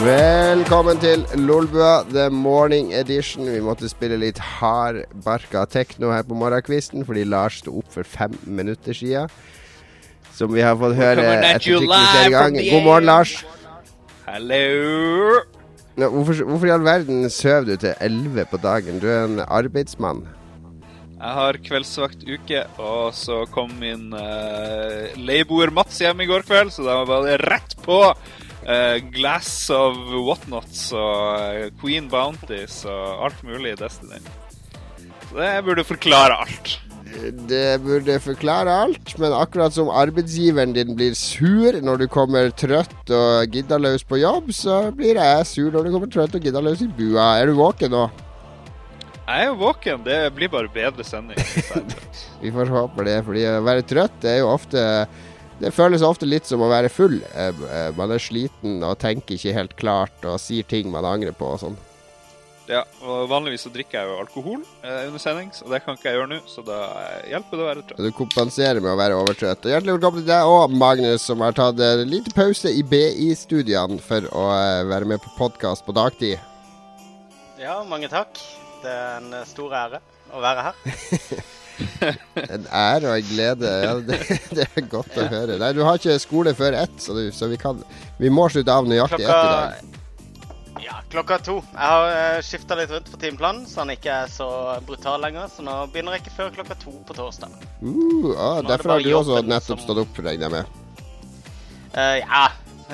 Velkommen til Lolbua, the morning edition. Vi måtte spille litt hardbarka tekno her på morgenkvisten, fordi Lars stod opp for 5 minutter siden. Som vi har fått høre ettertrykkelig flere ganger. God morgen, Lars. Hallo. Nå, hvorfor i all verden søv du til 11 på dagen? Du en arbeidsmann. Jeg har kveldsvakt uke, og så kom min leieboer Mats hjem i går kveld, så da var det rett på Glass of Whatnots og Queen Bounties og alt mulig i Destiny. Så det burde forklare alt. Det burde forklare alt, men akkurat som arbeidsgiveren din blir sur når du kommer trøtt og giddaløs på jobb, så blir jeg sur når du kommer trøtt og giddaløs i bua. Er du våken nå? Jeg er jo våken, det blir bare bedre sending. Vi får håpe det, fordi å være trøtt det er jo ofte... Det føles ofte litt som å være full. Man er sliten og tenker ikke helt klart og sier ting man angrer på og sånn. Ja, og vanligvis så drikker jeg jo alkohol under sending, så det kan ikke jeg gjøre nå, så da hjelper det å være trøtt. Du kompenserer med å være overtrøtt. Og hjertelig velkommen til deg og Magnus, som har tatt en liten pause i BI-studiene for å være med på podcast på dagtid. Ja, mange takk. Det er en stor ære å være her. En ære og en glede. Ja, det er godt å høre. Nei, du har ikke skole før 1, så vi må slutte av nøyaktig 1 i dag. Ja, klokka 2. Jeg har skiftet litt rundt på timeplanen, så han ikke er så brutal lenger, så nå begynner jeg ikke før klokka 2 på torsdag. Derfor har du også nettopp stått opp, regner jeg med. Ja,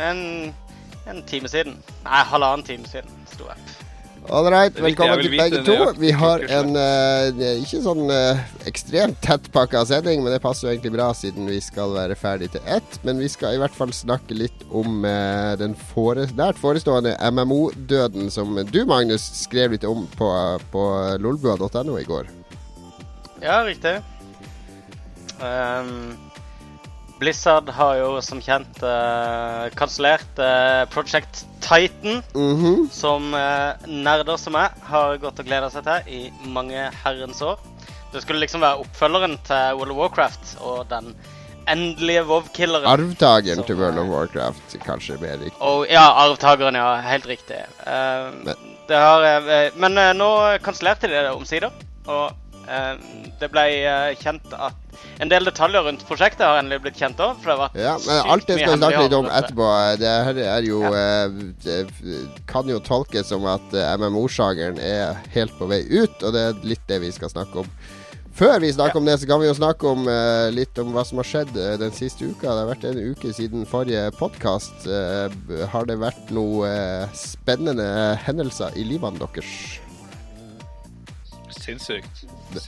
en time siden. Nei, 1,5 time siden sto jeg opp. Alright, velkommen til begge to. Vi har en ikke sånn ekstremt tettpakket sending, men det passer jo egentlig bra siden vi skal være ferdig til 1. Men vi skal i hvert fall snakke litt om den nært forestående MMO-døden som du, Magnus, skrev litt om på lolbua.no i går. Ja, riktig. Blizzard har jo som kjent kansellert Project Titan, som nerder som jeg har gått og gledet seg til i mange herrens år. Det skulle liksom være oppfølgeren til World of Warcraft, og den endelige WoW-killeren. Arvtageren til World of Warcraft, kanskje mer riktig. Ja, arvtageren, ja, helt riktig. Men nå kansellerte de det omsider, og det ble kjent at en del detaljer rundt prosjektet har endelig blitt kjent også, for det har vært ja, men alt det skal vi snakke litt om etterpå. Det her er jo det kan jo tolkes som at MMO-sjageren er helt på vei ut, og det er litt det vi skal snakke om. Før vi snakker om det, så kan vi jo snakke om litt om hva som har skjedd den siste uka. Det har vært en uke siden forrige podcast. Har det vært noe spennende hendelser i livene deres? Sinnssykt.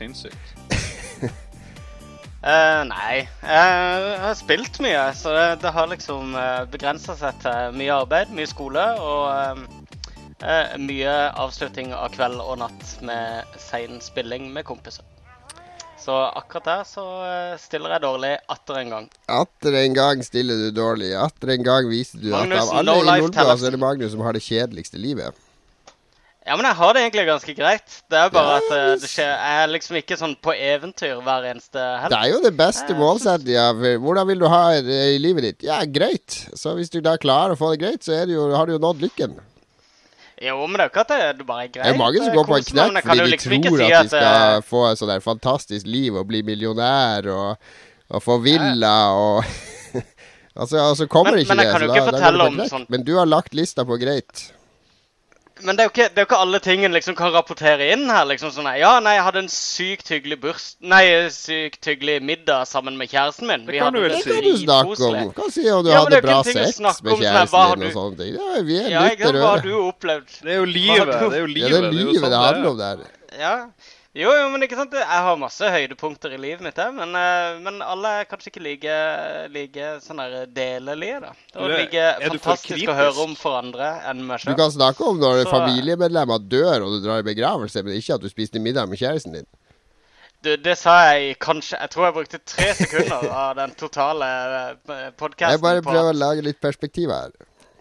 Nei, jeg har spilt mye, så det har liksom begrenset seg til mye arbeid, mye skole og mye avslutning av kveld og natt med sen spilling med kompiser. Så akkurat der så stiller jeg dårlig atter en gang. Atter en gang stiller du dårlig. Atter en gang viser du Magnus, at av alle i Lolbua så er det Magnus som har det kjedeligste livet. Ja, men jeg har det egentlig ganske greit. Det er bare at det skjer. Jeg er liksom ikke sånn på eventyr hver eneste helg. Det er jo det beste målsettet. Hvordan vil du ha det i livet ditt? Ja, greit. Så hvis du da klarer å få det greit, så har du jo nådd lykken. Jo, men det er jo ikke at det bare er greit. Det er mange som går på en knekk fordi de tror at de skal få et sånn der fantastisk liv og bli millionær og få villa og altså kommer ikke det. Men jeg kan jo ikke fortelle om sånn. Men du har lagt lista på greit. Men det er jo ikke alle tingene liksom kan rapportere inn her, liksom sånn, ja, nei, jeg hadde en sykt hyggelig middag sammen med kjæresten min. Det kan du vel si. Det kan du snakke om. Du kan si om du hadde bra sex med kjæresten din og sånne ting. Ja, vi er litt røde. Hva har du opplevd? Det er jo livet, Ja, det er livet det handler om der. Ja, jo, men ikke sant, jeg har masse høydepunkter i livet mitt, men alle er kanskje ikke like sånn der delelige da. Det er like fantastisk å høre om for andre enn meg selv. Du kan snakke om når familiemedlemmer dør og du drar i begravelse, men ikke at du spiste middag med kjæresten din. Det sa jeg kanskje, jeg tror jeg brukte 3 sekunder av den totale podcasten. Jeg bare prøver å lage litt perspektiv her.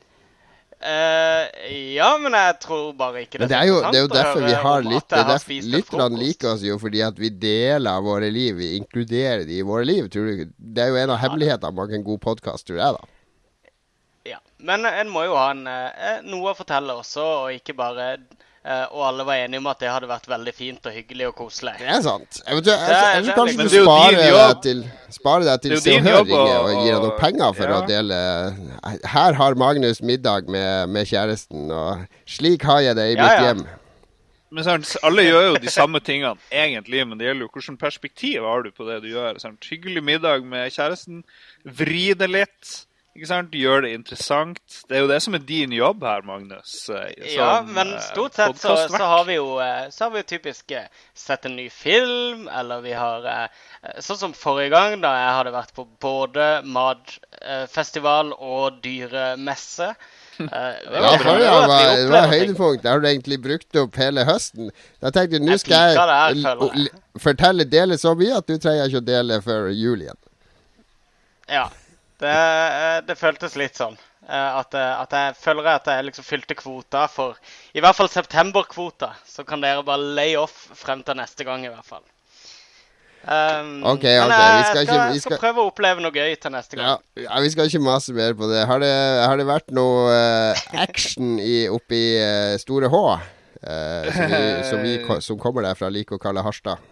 Ja, men jeg tror bare ikke det er jo derfor vi har lytterne liker oss jo, fordi at vi deler våre liv, vi inkluderer de i våre liv, tror du. Det er jo en av hemmelighetene bak en god podcast, tror jeg da. Ja, Men en må jo ha noe å fortelle også, og ikke bare... og alle var enige om at det hadde vært veldig fint og hyggelig og koselig. Det er sant. Kanskje du sparer deg til Se og Hør ringer og gir deg noen penger for å dele. Her har Magnus middag med kjæresten, og slik har jeg det i mitt hjem. Men sant, alle gjør jo de samme tingene egentlig, men det gjelder jo hvilket perspektiv har du på det du gjør. Sant? Hyggelig middag med kjæresten, vri det litt. Ikke sant? Gjør det interessant. Det er jo det som er din jobb her, Magnus. Men stort sett så har vi jo typisk sett en ny film, eller vi har, sånn som forrige gang da jeg hadde vært på både matfestival og dyremesse. Det var høydepunkt. Der har du egentlig brukt opp hele høsten. Da tenkte jeg, nå skal jeg dele så mye at du trenger ikke å dele før jul igjen. Ja. Det føltes litt sånn at jeg føler at jeg liksom fylte kvota for i hvert fall september-kvota, så kan dere bare lay off frem til neste gang i hvert fall. Ok. Vi skal prøve å oppleve noe gøy til neste gang. Ja, vi skal ikke masse mer på det. Har det vært noe action oppe i Store H, som kommer der fra like å kalle Harstad?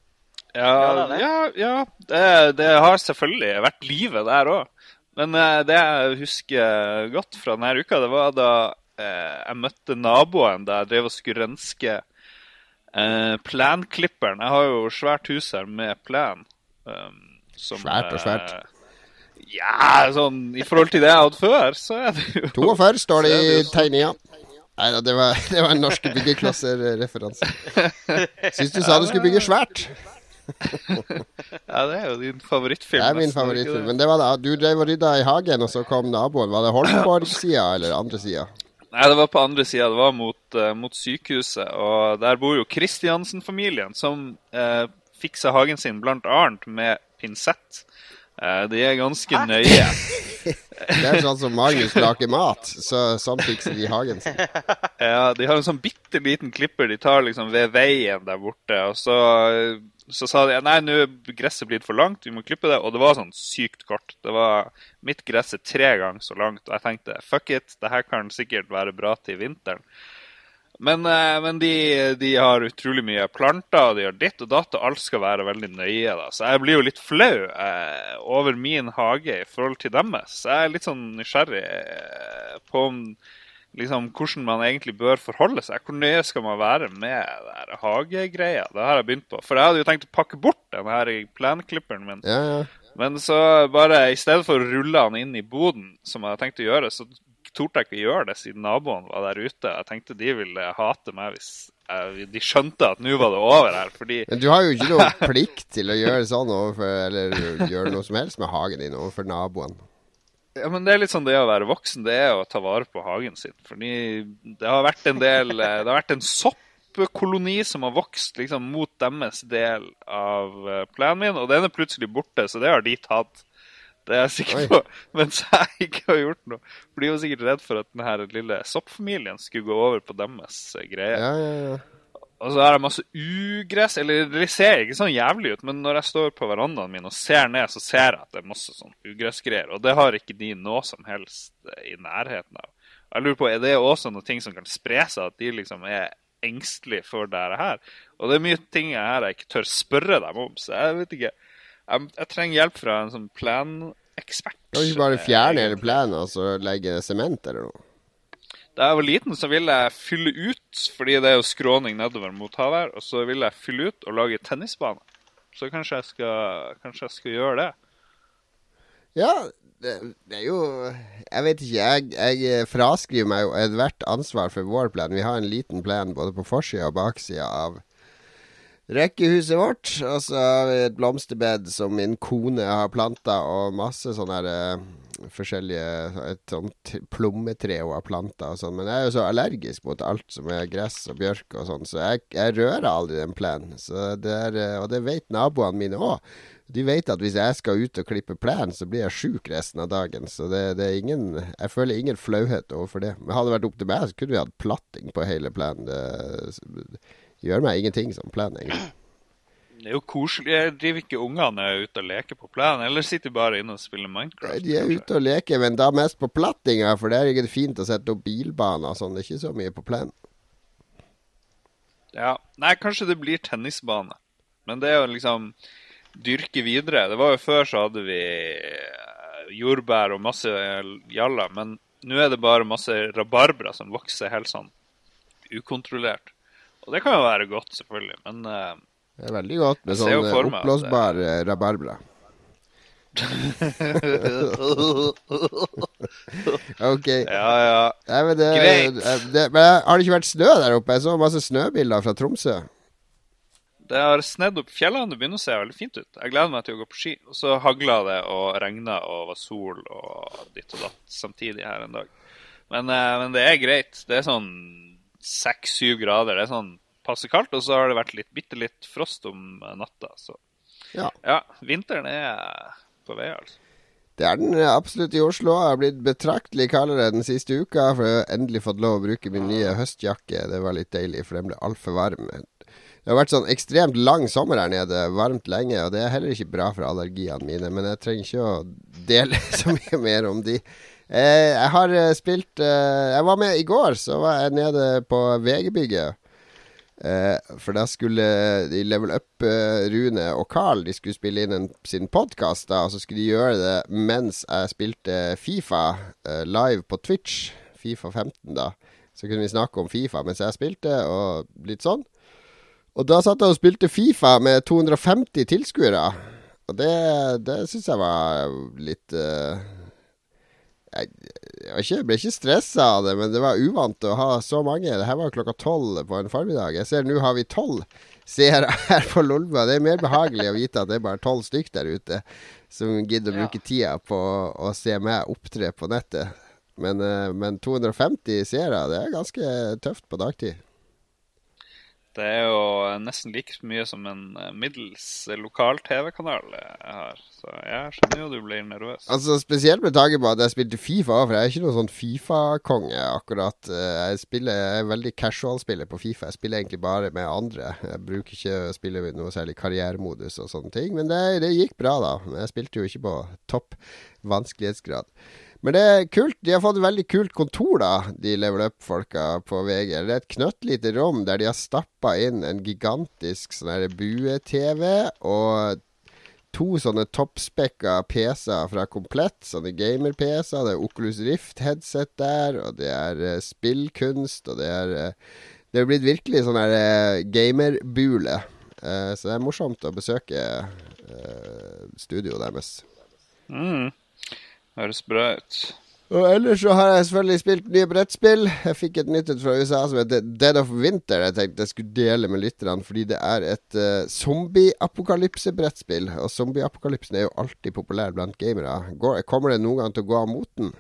Ja, det har selvfølgelig vært livet der også. Men det jeg husker godt fra denne uka, det var da jeg møtte naboen da jeg drev og skulle renske plenklipperen. Jeg har jo svært hus her med plen. Svært. Ja, sånn, i forhold til det jeg hadde før, så er det jo... 42 står det i tegninga. Nei, det var en norske byggeklasser-referanse. Synes du sa du skulle bygge svært? Ja, det er jo din favorittfilm. Det er min favorittfilm, men det var da du drev og rydda i hagen, og så kom naboen. Var det Holmborg-siden eller andre siden? Nei, det var på andre siden. Det var mot sykehuset, og der bor jo Kristiansen-familien, som fikser hagen sin blant annet med pinsett. De er ganske nøye. Det er sånn som Magnus lager mat, sånn fikser de hagen sin. Ja, de har en sånn bitteliten klipper de tar liksom ved veien der borte, og så sa de, nei, nå er gresset blitt for langt, vi må klippe det, og det var sånn sykt kort. Det var mitt gress 3 ganger så langt, og jeg tenkte, fuck it, det her kan sikkert være bra til vinteren. Men de har utrolig mye planter, og de har ditt og datt, og alt skal være veldig nøye da. Så jeg blir jo litt flau over min hage i forhold til deres. Så jeg er litt sånn nysgjerrig på liksom, hvordan man egentlig bør forholde seg. Hvor nøye skal man være med der hagegreia? Det har jeg begynt på. For jeg hadde jo tenkt å pakke bort den her plenklipperen min. Ja. Men så bare, i stedet for å rulle den inn i boden, som jeg hadde tenkt å gjøre, så torde jeg ikke gjøre det siden naboen var der ute. Jeg tenkte de ville hate meg hvis de skjønte at nå var det over her, fordi... Men du har jo ikke noe plikt til å gjøre sånn overfor, eller gjøre noe som helst med hagen din overfor naboen. Ja, men det er litt sånn det å være voksen, det er å ta vare på hagen sin. Fordi det har vært det har vært en soppkoloni som har vokst liksom mot deres del av plenen min, og den er plutselig borte, så det har de tatt. Det er jeg sikker på, mens jeg ikke har gjort noe. For de var sikkert redd for at denne lille soppfamilien skulle gå over på deres greier. Ja. Og så er det masse ugress, eller det ser ikke sånn jævlig ut, men når jeg står på verandaen min og ser ned, så ser jeg at det er masse sånn ugressgreier, og det har ikke de noe som helst i nærheten av. Jeg lurer på, er det også noen ting som kan spre seg, at de liksom er engstelige for det her? Og det er mye ting her jeg ikke tør spørre dem om, så jeg vet ikke. Jeg trenger hjelp fra en sånn planekspert. Kan du ikke bare fjerne hele planen og så legge sement eller noe? Da jeg var liten så ville jeg fylle ut, fordi det er jo skråning nedover mot havet her, og så ville jeg fylle ut og lage tennisbane. Så kanskje jeg skal gjøre det. Ja, det er jo... Jeg vet ikke, jeg fraskriver meg jo hvert ansvar for vår plan. Vi har en liten plan både på forsida og baksida av rekkehuset vårt, og så har vi et blomsterbed som min kone har plantet, og masse sånne her, forskjellige, et sånt plommetre hun har plantet og sånn, men jeg er jo så allergisk mot alt som er gress og bjørk og sånn, så jeg rører aldri den plenen, så og det vet naboene mine også. De vet at hvis jeg skal ut og klippe plen, så blir jeg syk resten av dagen, så det er jeg føler ingen flauhet overfor det. Men hadde det vært opp til meg, så kunne vi hatt platting på hele plenen. Det gjør meg ingenting som plen, egentlig. Det er jo koselig. Jeg driver ikke ungene ute og leker på plenen, eller sitter bare inne og spiller Minecraft. De er ute og leker, men da mest på plattinga, for det er ikke fint å sette opp bilbaner, sånn. Det er ikke så mye på plenen. Ja, nei, kanskje det blir tennisbane. Men det er jo liksom dyrke videre. Det var jo før så hadde vi jordbær og masse jalla, men nå er det bare masse rabarbra som vokser helt sånn ukontrollert. Og det kan jo være godt, selvfølgelig, men det er veldig godt med sånn oppblåsbar rabarbra. Ok. Ja. Nei, men Greit. Men har det ikke vært snø der oppe? Jeg så masse snøbilder fra Tromsø. Det har snedd opp fjellene, det begynner å se veldig fint ut. Jeg gleder meg til å gå på ski. Og så hagla det og regnet og var sol og ditt og datt samtidig her en dag. Men det er greit. Det er sånn 6-7 grader. Det er sånn passe kaldt, og så har det vært bitte litt frost om natta. Så ja, vinteren er på vei, altså. Det er den absolutt i Oslo. Jeg har blitt betraktelig kaldere den siste uka, for jeg har endelig fått lov å bruke min nye høstjakke. Det var litt deilig, for den ble alt for varm. Det har vært sånn ekstremt lang sommer her nede, varmt lenge, og det er heller ikke bra for allergiene mine, men jeg trenger ikke å dele så mye mer om de. Jeg har spilt jeg var med i går, så var jeg nede på VG-bygget. For da skulle de Level Up, Rune og Carl, de skulle spille inn sin podcast da, og så skulle de gjøre det mens jeg spilte FIFA live på Twitch, FIFA 15 da. Så kunne vi snakke om FIFA mens jeg spilte, og litt sånn. Og da satt jeg og spilte FIFA med 250 tilskuere, og det synes jeg var litt jeg ble ikke stresset av det, men det var uvant å ha så mange. Det her var klokka 12 på en formiddag. Jeg ser nå har vi 12 seere her på Lolbua. Det er mer behagelig å vite at det er bare 12 stykk der ute som gidder å bruke tida på å se meg opptre på nettet. Men 250 seere, det er ganske tøft på dagtid. Det er jo nesten like mye som en middels lokal TV-kanal jeg har. Så jeg skjønner jo du blir nervøs. Altså spesielt med tanke på at jeg spilte FIFA, for jeg er ikke noen sånn FIFA-konge akkurat. Jeg er veldig casual-spiller på FIFA. Jeg spiller egentlig bare med andre. Jeg bruker ikke å spille med noe særlig karrieremodus og sånne ting. Men det gikk bra da. Jeg spilte jo ikke på topp vanskelighetsgrad. Men det er kult. De har fått et veldig kult kontor da, de Level Up-folka på VG. Det er et knøttlite rom der de har stappet inn en gigantisk sånn her bue-TV og 2 sånne toppspekka PC-er fra Komplett, sånne gamer-PC-er. Det er Oculus Rift-headset der, og det er spillkunst, og det er blitt virkelig sånn her gamerbule. Så det er morsomt å besøke studio deres. Høres bra ut. Og ellers så har jeg selvfølgelig spilt nye brettspill. Jeg fikk et nytt fra USA som heter Dead of Winter. Jeg tenkte jeg skulle dele med lytterne, fordi det er et zombie-apokalypse-brettspill. Og zombie-apokalypsen er jo alltid populær blant gamere. Kommer det noen gang til å gå av moten?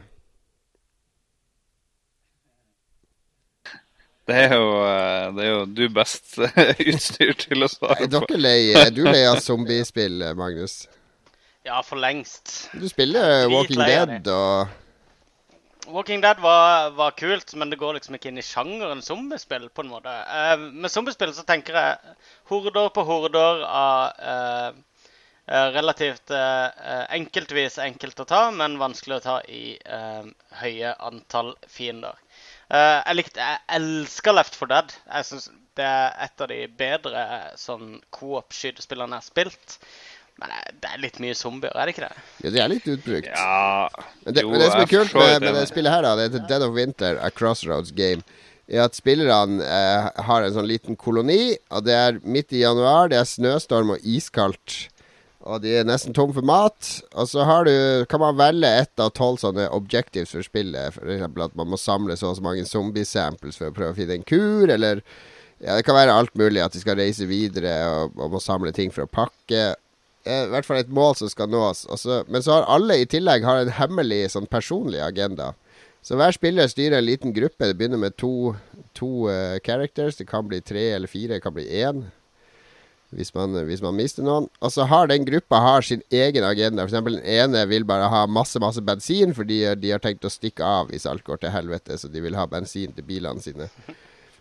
Det er jo du best utstyr til å svare på. Er du lei av zombiespill, Magnus? Ja, for lengst. Du spiller Walking Dead og Walking Dead var kult, men det går liksom ikke inn i sjangeren zombiespil på en måte. Med zombiespil så tenker jeg horder på horder av relativt enkeltvis enkelt å ta, men vanskelig å ta i høye antall fiender. Jeg elsker Left 4 Dead. Jeg synes det er et av de bedre sånn co-op-skytespillene jeg har spilt. Men det er litt mye zombier, er det ikke det? Ja, det er litt utbrukt. Ja. Men det som er kult med det spillet her da, det heter Dead of Winter, A Crossroads Game, er at spillerne har en sånn liten koloni, og det er midt i januar, det er snøstorm og iskaldt, og de er nesten tom for mat, og så kan man velge 1 av 12 sånne objectives for spillet, for eksempel at man må samle så mange zombie-samples for å prøve å finne en kur, eller ja, det kan være alt mulig, at de skal reise videre og må samle ting for å pakke. I hvert fall et mål som skal nås. Men så har alle i tillegg en hemmelig sånn personlig agenda. Så hver spiller styrer en liten gruppe. Det begynner med to characters. Det kan bli 3 eller 4, det kan bli 1 hvis man mister noen. Og så har den gruppa sin egen agenda. For eksempel den ene vil bare ha masse bensin, fordi de har tenkt å stikke av hvis alt går til helvete, så de vil ha bensin til bilene sine.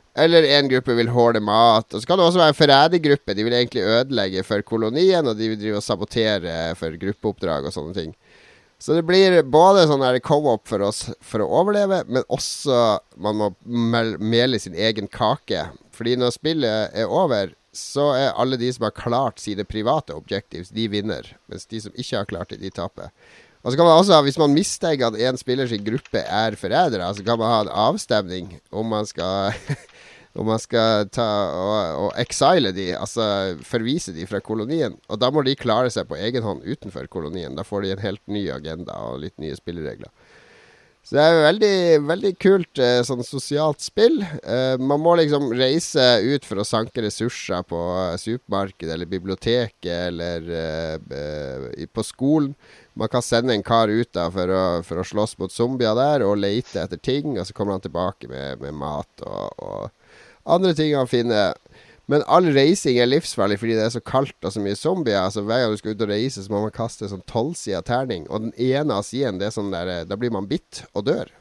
Eller en gruppe vil hårde mat. Og så kan det også være en forrædergruppe. De vil egentlig ødelegge for kolonien, og de vil drive og sabotere for gruppeoppdrag og sånne ting. Så det blir både sånn her co-op for oss for å overleve, men også man må mele sin egen kake. Fordi når spillet er over, så er alle de som har klart sine private objectives, de vinner. Mens de som ikke har klart det, de taper. Og så kan man også, hvis man mistenker at en spillers gruppe er forrædere, så kan man ha en avstemning om man skal om man skal ta og exile de, altså forvise de fra kolonien. Og da må de klare seg på egen hånd utenfor kolonien. Da får de en helt ny agenda og litt nye spilleregler. Så det er veldig, veldig kult sånn sosialt spill. Man må liksom reise ut for å sanke ressurser på supermarkedet eller biblioteket eller på skolen. Man kan sende en kar ut da for å slåss mot zombier der og lete etter ting, og så kommer han tilbake med mat og andre ting han finner. Men all reising er livsfarlig fordi det er så kaldt og så mye zombier. Altså hver gang du skal ut og reise, så må man kaste sånn 12-sida terning. Og den ene av siden, det er sånn der, da blir man bitt og dør.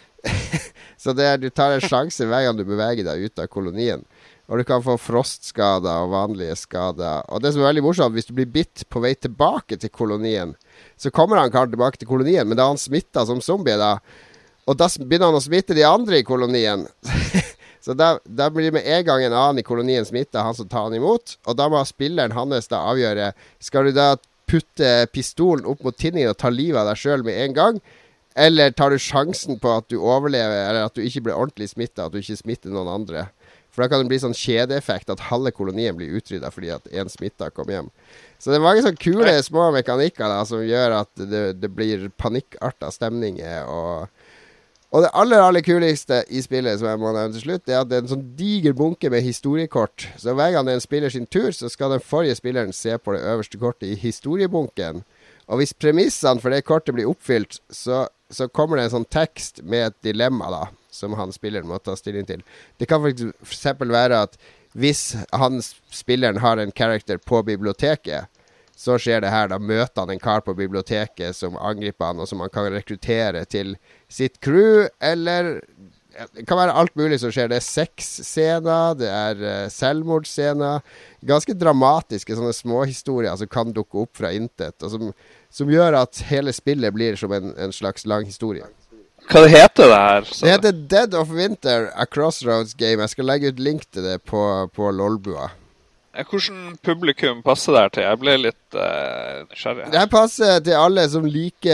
Så du tar en sjanse hver gang du beveger deg ut av kolonien. Og du kan få frostskader og vanlige skader. Og det som er veldig morsomt, hvis du blir bitt på vei tilbake til kolonien, så kommer han karen tilbake til kolonien, men da er han smittet som zombie da. Og da begynner han å smitte de andre i kolonien. Så da blir det med en gang en annen i kolonien smittet, han som tar han imot. Og da må spilleren hans da avgjøre, skal du da putte pistolen opp mot tinningen og ta livet av deg selv med en gang? Eller tar du sjansen på at du overlever, eller at du ikke blir ordentlig smittet, at du ikke smitter noen andre? For da kan det bli sånn kjedeeffekt at halve kolonien blir utryddet fordi at en smittet kom hjem. Så det er mange sånne kule små mekanikker da, som gjør at det blir panikkartet stemninger. Og det aller kuligste i spillet, som jeg må nevne til slutt, det er at det er en sånn diger bunke med historiekort. Så hver gang det er en spiller sin tur, så skal den forrige spilleren se på det øverste kortet i historiebunken. Og hvis premissene for det kortet blir oppfylt, så kommer det en sånn tekst med et dilemma da, som han spilleren må ta stilling til. Det kan for eksempel være at hvis spilleren har en karakter på biblioteket, så skjer det her, da møter han en kar på biblioteket som angriper han, og som han kan rekruttere til sitt crew, eller det kan være alt mulig som skjer. Det er sexscener, det er selvmordsscener, ganske dramatiske sånne småhistorier som kan dukke opp fra intet, og som gjør at hele spillet blir som en slags lang historie. Hva det heter det her? Det heter Dead of Winter, A Crossroads Game. Jeg skal legge ut link til det på LOLbua. Hvordan publikum passer der til? Jeg ble litt nysgjerrig. Det passer til alle som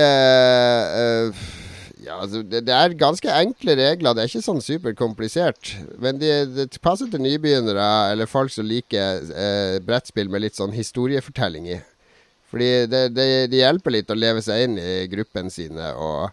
liker det er ganske enkle regler. Det er ikke sånn superkomplisert. Men det passer til nybegynnere eller folk som liker brettspill med litt sånn historiefortelling i. Fordi det hjelper litt å leve seg inn i gruppen sine,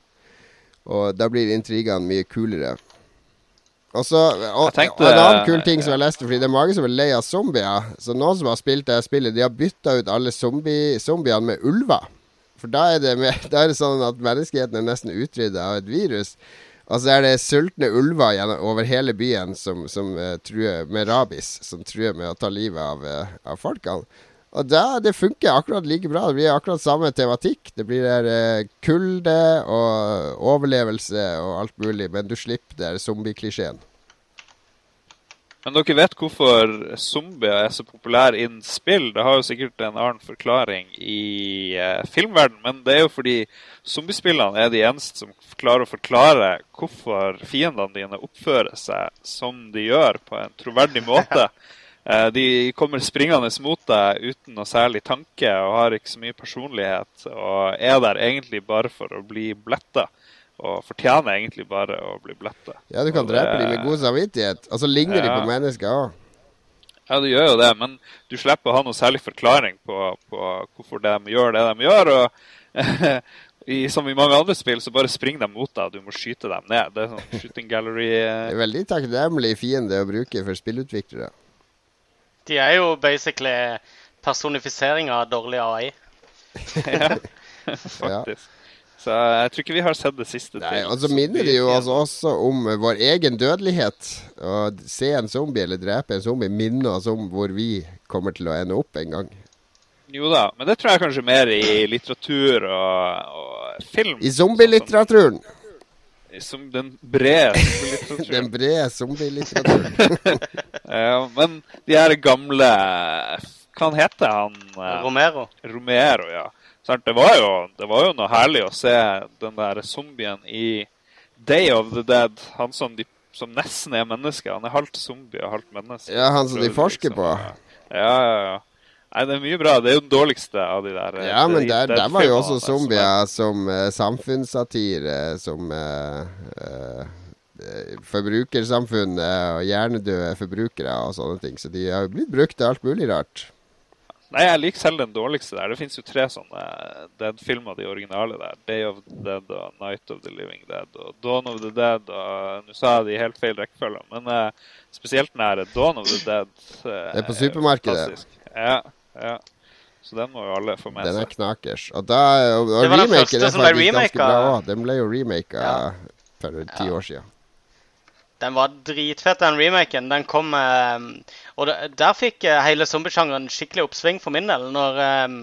og da blir intrigene mye kulere. Og en annen kul ting som jeg leste, fordi det er mange som er lei av zombier. Så noen som har spilt det spillet, de har byttet ut alle zombiene med ulver. For da er det sånn at menneskeheten er nesten utryddet av et virus. Og så er det sultne ulver over hele byen som truer med rabies, som truer med å ta livet av folkene. Og det funker akkurat like bra. Det blir akkurat samme tematikk. Det blir kulde og overlevelse og alt mulig, men du slipper der zombie-klisjeen. Men dere vet hvorfor zombier er så populære innen spill? Det har jo sikkert en annen forklaring i filmverden, men det er jo fordi zombiespillene er de eneste som klarer å forklare hvorfor fiendene dine oppfører seg som de gjør på en troverdig måte. De kommer springende mot deg uten noe særlig tanke og har ikke så mye personlighet, og er der egentlig bare for å bli bletta, og fortjener egentlig bare å bli bletta. Ja, du kan drepe dem med god samvittighet, og så ligner de på mennesker også. Ja, du gjør jo det, men du slipper å ha noe særlig forklaring på hvorfor de gjør det de gjør, og som i mange andre spill så bare springer de mot deg, og du må skyte dem ned. Det er sånn shooting gallery. Det er veldig takknemlig fiende å bruke for spillutviklere. De er jo basically personifisering av dårlig AI. Ja, faktisk. Så jeg tror ikke vi har sett det siste. Nei, og så minner det jo også om vår egen dødelighet. Å se en zombie eller drepe en zombie minner oss om hvor vi kommer til å ende opp en gang. Jo da, men det tror jeg kanskje mer i litteratur og film. I zombielitteraturen? Som den brede zombielitteraturen. Den brede zombielitteraturen. Ja, men de her gamle... Hva han heter han? Romero. Romero, ja. Sant? Det var jo noe herlig å se den der zombien i Day of the Dead. Han som nesten er menneske. Han er halvt zombie og halvt menneske. Ja, han som de forsker på. Ja. Nei, det er mye bra. Det er jo den dårligste av de der. Ja, men der var jo også zombier som samfunnssatire, som forbrukersamfunnet og hjernedøde forbrukere og sånne ting. Så de har jo blitt brukt til alt mulig rart. Nei, jeg liker selv den dårligste der. Det finnes jo 3 sånne Dead-filmer, de originale der. Day of the Dead og Night of the Living Dead og Dawn of the Dead. Og nå sa jeg de helt feil rekkefølge, men spesielt den her Dawn of the Dead. Det er på supermarkedet. Ja. Så den må jo alle få med seg. Den er knakers. Og remaken er faktisk ganske bra også. Den ble jo remaket for 10 år siden. Den var dritfett, den remaken. Den kom... og der fikk hele zombiesjangeren skikkelig oppsving for min del, når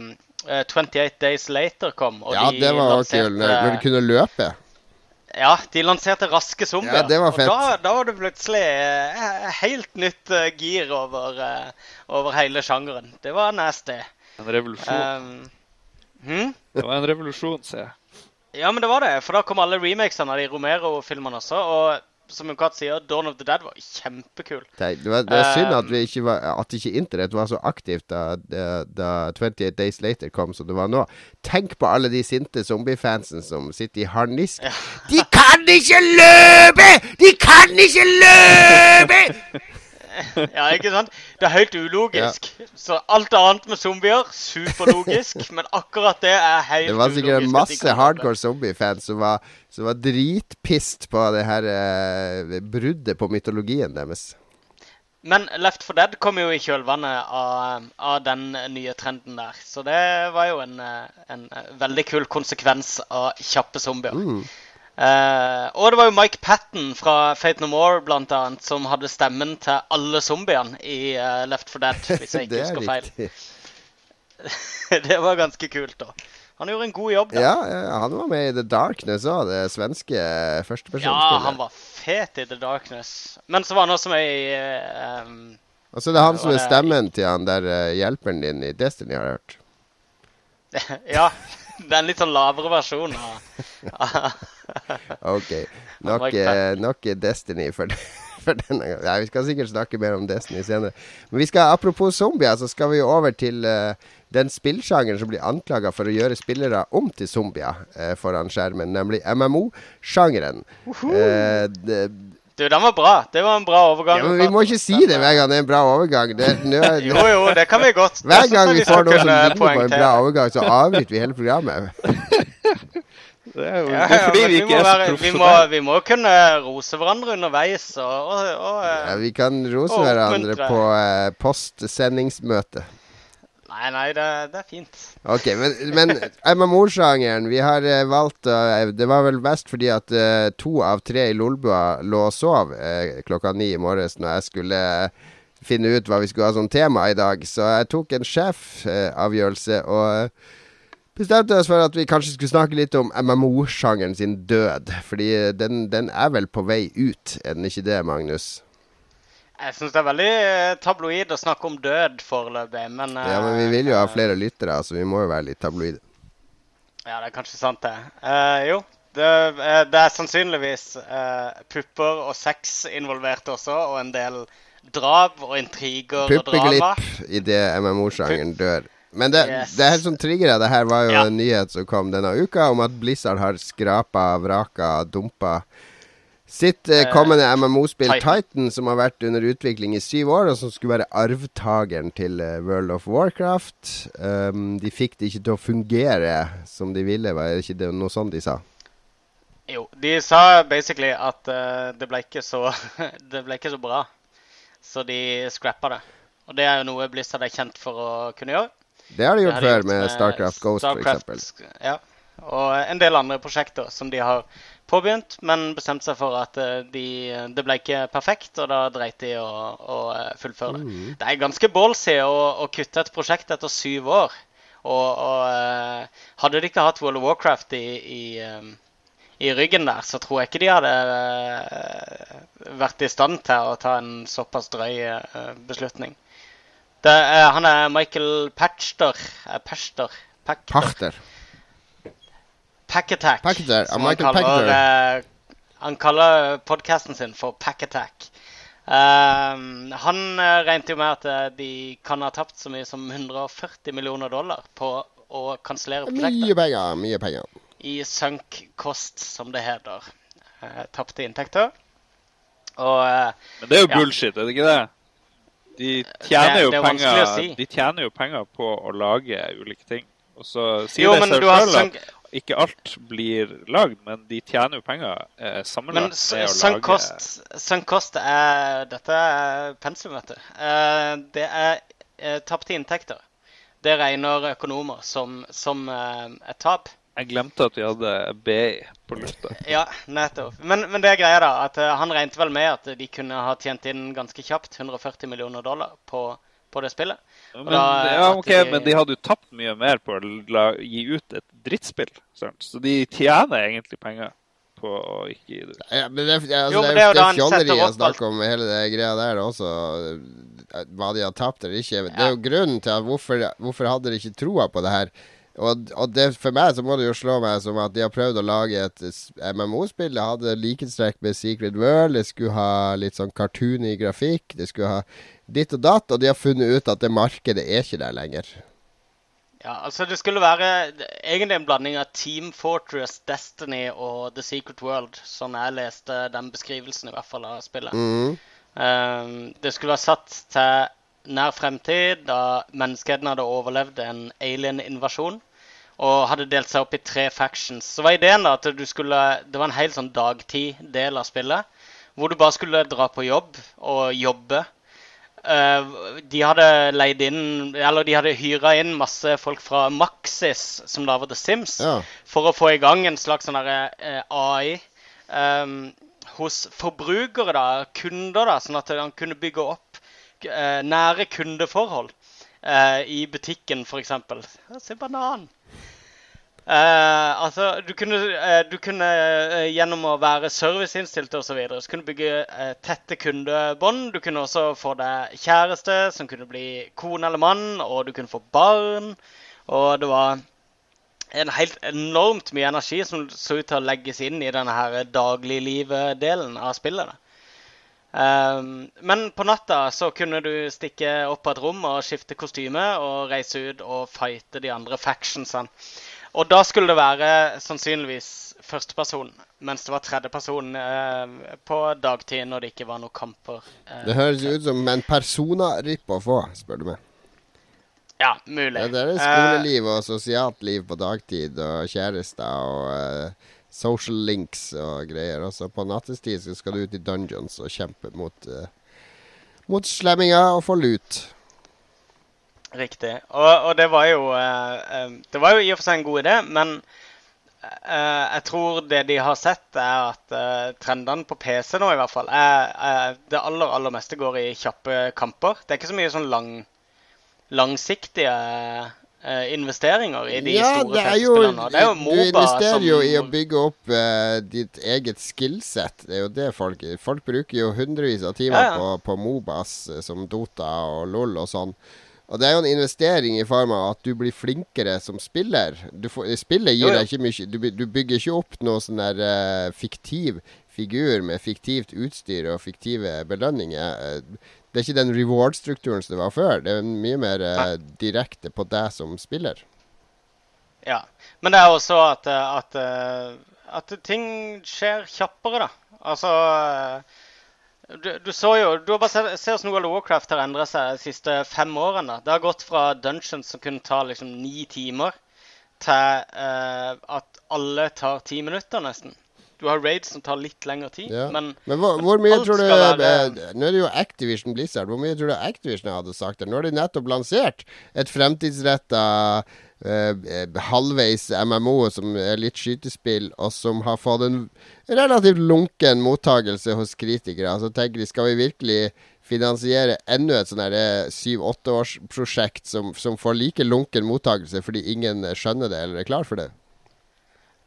28 Days Later kom. Og ja, det var også kult, når de kunne løpe. Ja, de lanserte raske zombier. Ja, det var fett. Og da var det plutselig helt nytt gir over hele sjangeren. Det var nasty. En revolusjon. Det var en revolusjon, sier jeg. Ja, men det var det, for da kom alle remakesene av de Romero-filmerne også, og som Kat sier, Dawn of the Dead var kjempekul. Det var synd at ikke internett var så aktivt da 28 Days Later kom som det var nå. Tenk på alle de sinte zombiefansen som sitter i harnisk. Ja. De kan ikke løpe! De kan ikke løpe! Ja, ikke sant? Det er helt ulogisk. Ja. Så alt annet med zombier, superlogisk, men akkurat det er helt ulogisk. Det var sikkert masse hardcore zombiefans som var dritpist på det her bruddet på mytologien deres. Men Left 4 Dead kom jo i kjølvannet av den nye trenden der. Så det var jo en veldig kul konsekvens av kjappe zombier. Og det var jo Mike Patton fra Fate No More blant annet som hadde stemmen til alle zombiene i Left 4 Dead, hvis jeg ikke husker feil. Det var ganske kult da. Han gjorde en god jobb da. Ja, han var med i The Darkness også, det svenske førstepersonsspillet. Ja, han var fet i The Darkness. Men så var han også med i... og så er det han som er stemmen til han der hjelperen din i Destiny, har jeg hørt. Ja, det er en litt sånn lavere versjon av... Ok, nok Destiny for denne gang. Ja, vi skal sikkert snakke mer om Destiny senere. Men vi skal, apropos zombier, så skal vi over til den spillsjangeren som blir anklaget for å gjøre spillere om til zombier foran skjermen, nemlig MMO-sjangeren. Du, den var bra. Det var en bra overgang. Ja, men vi må ikke si det hver gang det er en bra overgang. Jo, det kan vi godt. Hver gang vi får noe som ligner på en bra overgang, så avbryter vi hele programmet. Det er jo fordi vi ikke er så profesjonelle. Vi må kunne rose hverandre underveis. Ja, vi kan rose hverandre på postsendingsmøte. Nei, det er fint. Ok, men MMO-sjangeren, vi har valgt, det var vel best fordi at 2 av 3 i Lolbua lå og sov klokka 9 i morges når jeg skulle finne ut hva vi skulle ha som tema i dag. Så jeg tok en sjefavgjørelse og bestemte oss for at vi kanskje skulle snakke litt om MMO-sjangeren sin død. Fordi den er vel på vei ut, er den ikke det, Magnus? Jeg synes det er veldig tabloid å snakke om død foreløpig, men... ja, men vi vil jo ha flere lyttere, så vi må jo være litt tabloide. Ja, det er kanskje sant det. Jo, det er sannsynligvis pupper og sex involvert også, og en del drap og intriger og drama. Puppeglipp i det MMO-sjangeren dør. Men det her som trigger det her var jo en nyhet som kom denne uka om at Blizzard har skrapet, vraket, dumpet sitt kommende MMO-spill Titan, som har vært under utvikling i 7 år, og som skulle være arvtageren til World of Warcraft. De fikk det ikke til å fungere som de ville, var det ikke det noe sånt de sa? Jo, de sa basically at det ble ikke så bra, så de scrappet det. Og det er jo noe Blizzard er kjent for å kunne gjøre. Det har de gjort før med StarCraft Ghost, for eksempel. Ja, og en del andre prosjekter som de har påbegynt, men bestemte seg for at det ble ikke perfekt, og da dreit de å fullføre det. Det er ganske ballsy å kutte et prosjekt etter 7 år. Og hadde de ikke hatt World of Warcraft i i ryggen der, så tror jeg ikke de hadde vært i stand til å ta en såpass drøy beslutning. Han Michael Pachter. Pack Attack. Michael Pachter. Han kaller podcasten sin for Pack Attack. Han regnet jo med at de kan ha tapt så mye som $140 millioner på å kansellere prosjektet. Mye penger. I sunk cost, som det heter. Tapte inntekter. Men det er jo bullshit, er det ikke det? De tjener jo penger på å lage ulike ting. Og så sier det seg selv at ikke alt blir lagd, men de tjener jo penger sammenlagt med å lage. Sunk cost dette pensum, vet du. Det tapte inntekter. Det regner økonomer som et tap. Jeg glemte at vi hadde BI på lufta. Ja, nettopp. Men det greia da, at han regnet vel med at de kunne ha tjent inn ganske kjapt $140 millioner på det spillet. Men de hadde jo tapt mye mer på å gi ut et drittspill. Sant? Så de tjener egentlig penger på å ikke gi det ut. Ja, men det er fjolleri å snakke om hele det greia der også, hva de har tapt eller ikke. Det er jo grunnen til at hvorfor hadde de ikke troa på det her. Og det, for meg så må det jo slå meg som at de har prøvd å lage et MMO-spill. Det hadde likhetstrekk med Secret World. Det skulle ha litt sånn cartoony grafikk. Det skulle ha ditt og datt. Og de har funnet ut at det markedet er ikke der lenger. Ja, altså det skulle være egentlig en blanding av Team Fortress, Destiny og The Secret World. Sånn jeg leste den beskrivelsen i hvert fall av spillet. Det skulle være satt til nær fremtid, da menneskeheten hadde overlevd en alien-invasjon og hadde delt seg opp i 3 factions. Så var ideen da at det var en helt sånn dagtid-del av spillet, hvor du bare skulle dra på jobb og jobbe. De hadde hyret inn masse folk fra Maxis, som lager The Sims, for å få i gang en slags sånn AI hos forbrukere, da, kunder, da, sånn at han kunne bygge opp nære kundeforhold i butikken, for eksempel. Se banan! Altså, du kunne gjennom å være serviceinnstilt og så videre, så kunne du bygge tette kundebånd. Du kunne også få deg kjæreste, som kunne bli kone eller mann, og du kunne få barn. Og det var en helt enormt mye energi som så ut til å legges inn i denne her dagliglivet-delen av spillet, da. Men på natta så kunne du stikke opp på et rom og skifte kostyme og reise ut og fighte de andre factionsene. Og da skulle det være sannsynligvis førsteperson, mens det var tredjeperson på dagtid når det ikke var noen kamper. Det høres ut som en persona-rip-off også, spør du meg. Ja, mulig. Det er skoleliv og sosialt liv på dagtid og kjærester og social links og greier. Også på nattestid så skal du ut i dungeons og kjempe mot slemminger og få loot. Riktig. Og det var jo i og for seg en god idé, men jeg tror det de har sett at trendene på PC nå i hvert fall det aller meste går i kjappe kamper. Det er ikke så mye sånn langsiktige investeringer i de store festspillene. Det er jo MOBA. Du investerer jo i å bygge opp ditt eget skillset. Det er jo det folk bruker jo hundrevis av timer på MOBAs som Dota og LoL og sånn. Og det er jo en investering i form av at du blir flinkere som spiller. Spillet gir deg ikke mye. Du bygger ikke opp noe sånn der fiktiv figur med fiktivt utstyr og fiktive belønninger. Det er ikke den reward-strukturen som det var før. Det er mye mer direkte på deg som spiller. Ja, men det er også at ting skjer kjappere, da. Altså, du så jo, du har bare sett hvordan World of Warcraft har endret seg de siste 5 årene. Det har gått fra dungeons som kunne ta liksom 9 timer, til at alle tar 10 minutter nesten. Du har raids som tar litt lengre tid, men hvor mye tror du nå er det jo Activision Blizzard. Hvor mye tror du Activision hadde sagt det? Nå har de nettopp lansert et fremtidsrettet halvveis MMO som er litt skytespill, og som har fått en relativt lunken mottagelse hos kritikere. Så tenker de, skal vi virkelig finansiere enda et sånn 7-8 års prosjekt som får like lunken mottagelse fordi ingen skjønner det eller er klar for det?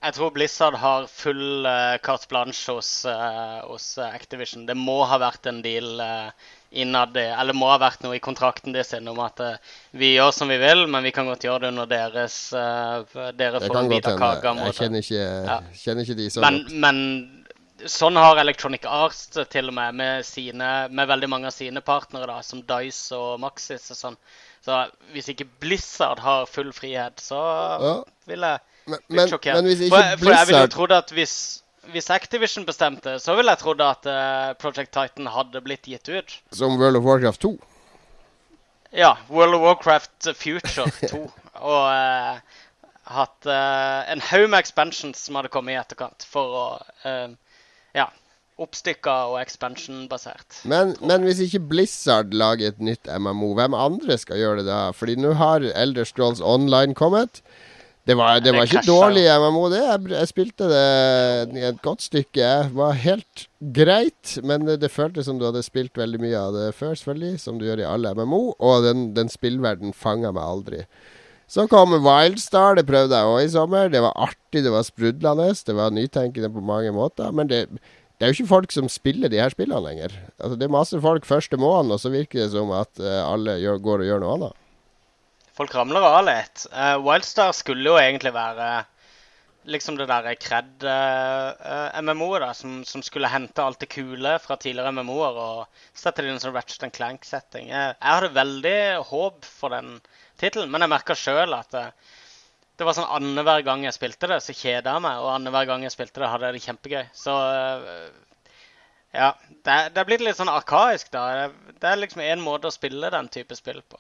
Jeg tror Blizzard har full carte blanche hos Activision. Det må ha vært en deal innad, eller må ha vært noe i kontrakten deres om at vi gjør som vi vil, men vi kan godt gjøre det under dere får en bit av kaka. Jeg kjenner ikke de så godt. Men sånn har Electronic Arts til og med med veldig mange av sine partnere da, som DICE og Maxis og sånn. Så hvis ikke Blizzard har full frihet, så vil jeg bli sjokkert. Men hvis ikke Blizzard... For jeg ville jo trodd at hvis Activision bestemte, så ville jeg trodd at Project Titan hadde blitt gitt ut. Som World of Warcraft 2? Ja, World of Warcraft Future 2. Og hatt en haug med expansions som hadde kommet i etterkant for å oppstykka og expansion-basert. Men hvis ikke Blizzard lager et nytt MMO, hvem andre skal gjøre det da? Fordi nå har Elder Scrolls Online kommet. Det var ikke dårlig MMO det. Jeg spilte det et godt stykke. Det var helt greit, men det føltes som du hadde spilt veldig mye av det før, selvfølgelig, som du gjør i alle MMO, og den spillverden fanget meg aldri. Så kom Wildstar, det prøvde jeg også i sommer. Det var artig, det var sprudlende, det var nytenkende på mange måter, men det er jo ikke folk som spiller de her spillene lenger. Altså, det er masse folk første måneden, og så virker det som at alle går og gjør noe annet. Folk ramler av litt. Wildstar skulle jo egentlig være liksom det der Cred MMO-et da, som skulle hente alt det kule fra tidligere MMO-er og sette det i en sånn Ratchet & Clank-setting. Jeg hadde veldig håp for den titelen, men jeg merket selv at det var sånn annenhver gang jeg spilte det, så kjedet jeg meg, og annenhver gang jeg spilte det, hadde jeg det kjempegøy. Så ja, det er blitt litt sånn arkaisk da. Det er liksom en måte å spille den type spill på.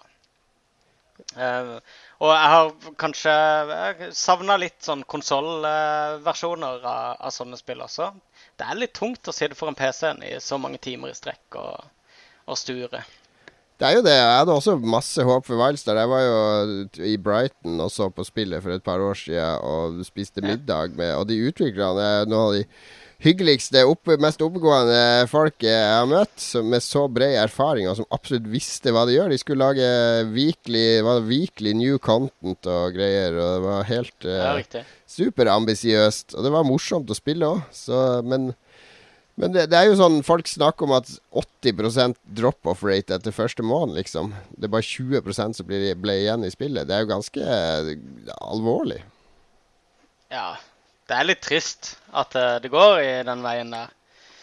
Og jeg har kanskje savnet litt sånn konsolversjoner av sånne spill også. Det er litt tungt å sitte foran PC-en i så mange timer i strekk og sture. Det er jo det. Jeg hadde også masse håp for Wildstar. Jeg var jo i Brighton og så på spillet for et par år siden og spiste middag med, og de utviklerne er noen av de hyggeligste, mest oppegående folk jeg har møtt, med så bred erfaring og som absolutt visste hva de gjør. De skulle lage weekly new content og greier, og det var helt superambisiøst, og det var morsomt å spille også. Men det er jo sånn, folk snakker om at 80% drop-off rate etter første måned, liksom. Det er bare 20% som ble igjen i spillet. Det er jo ganske alvorlig. Ja, det er litt trist at det går i den veien der.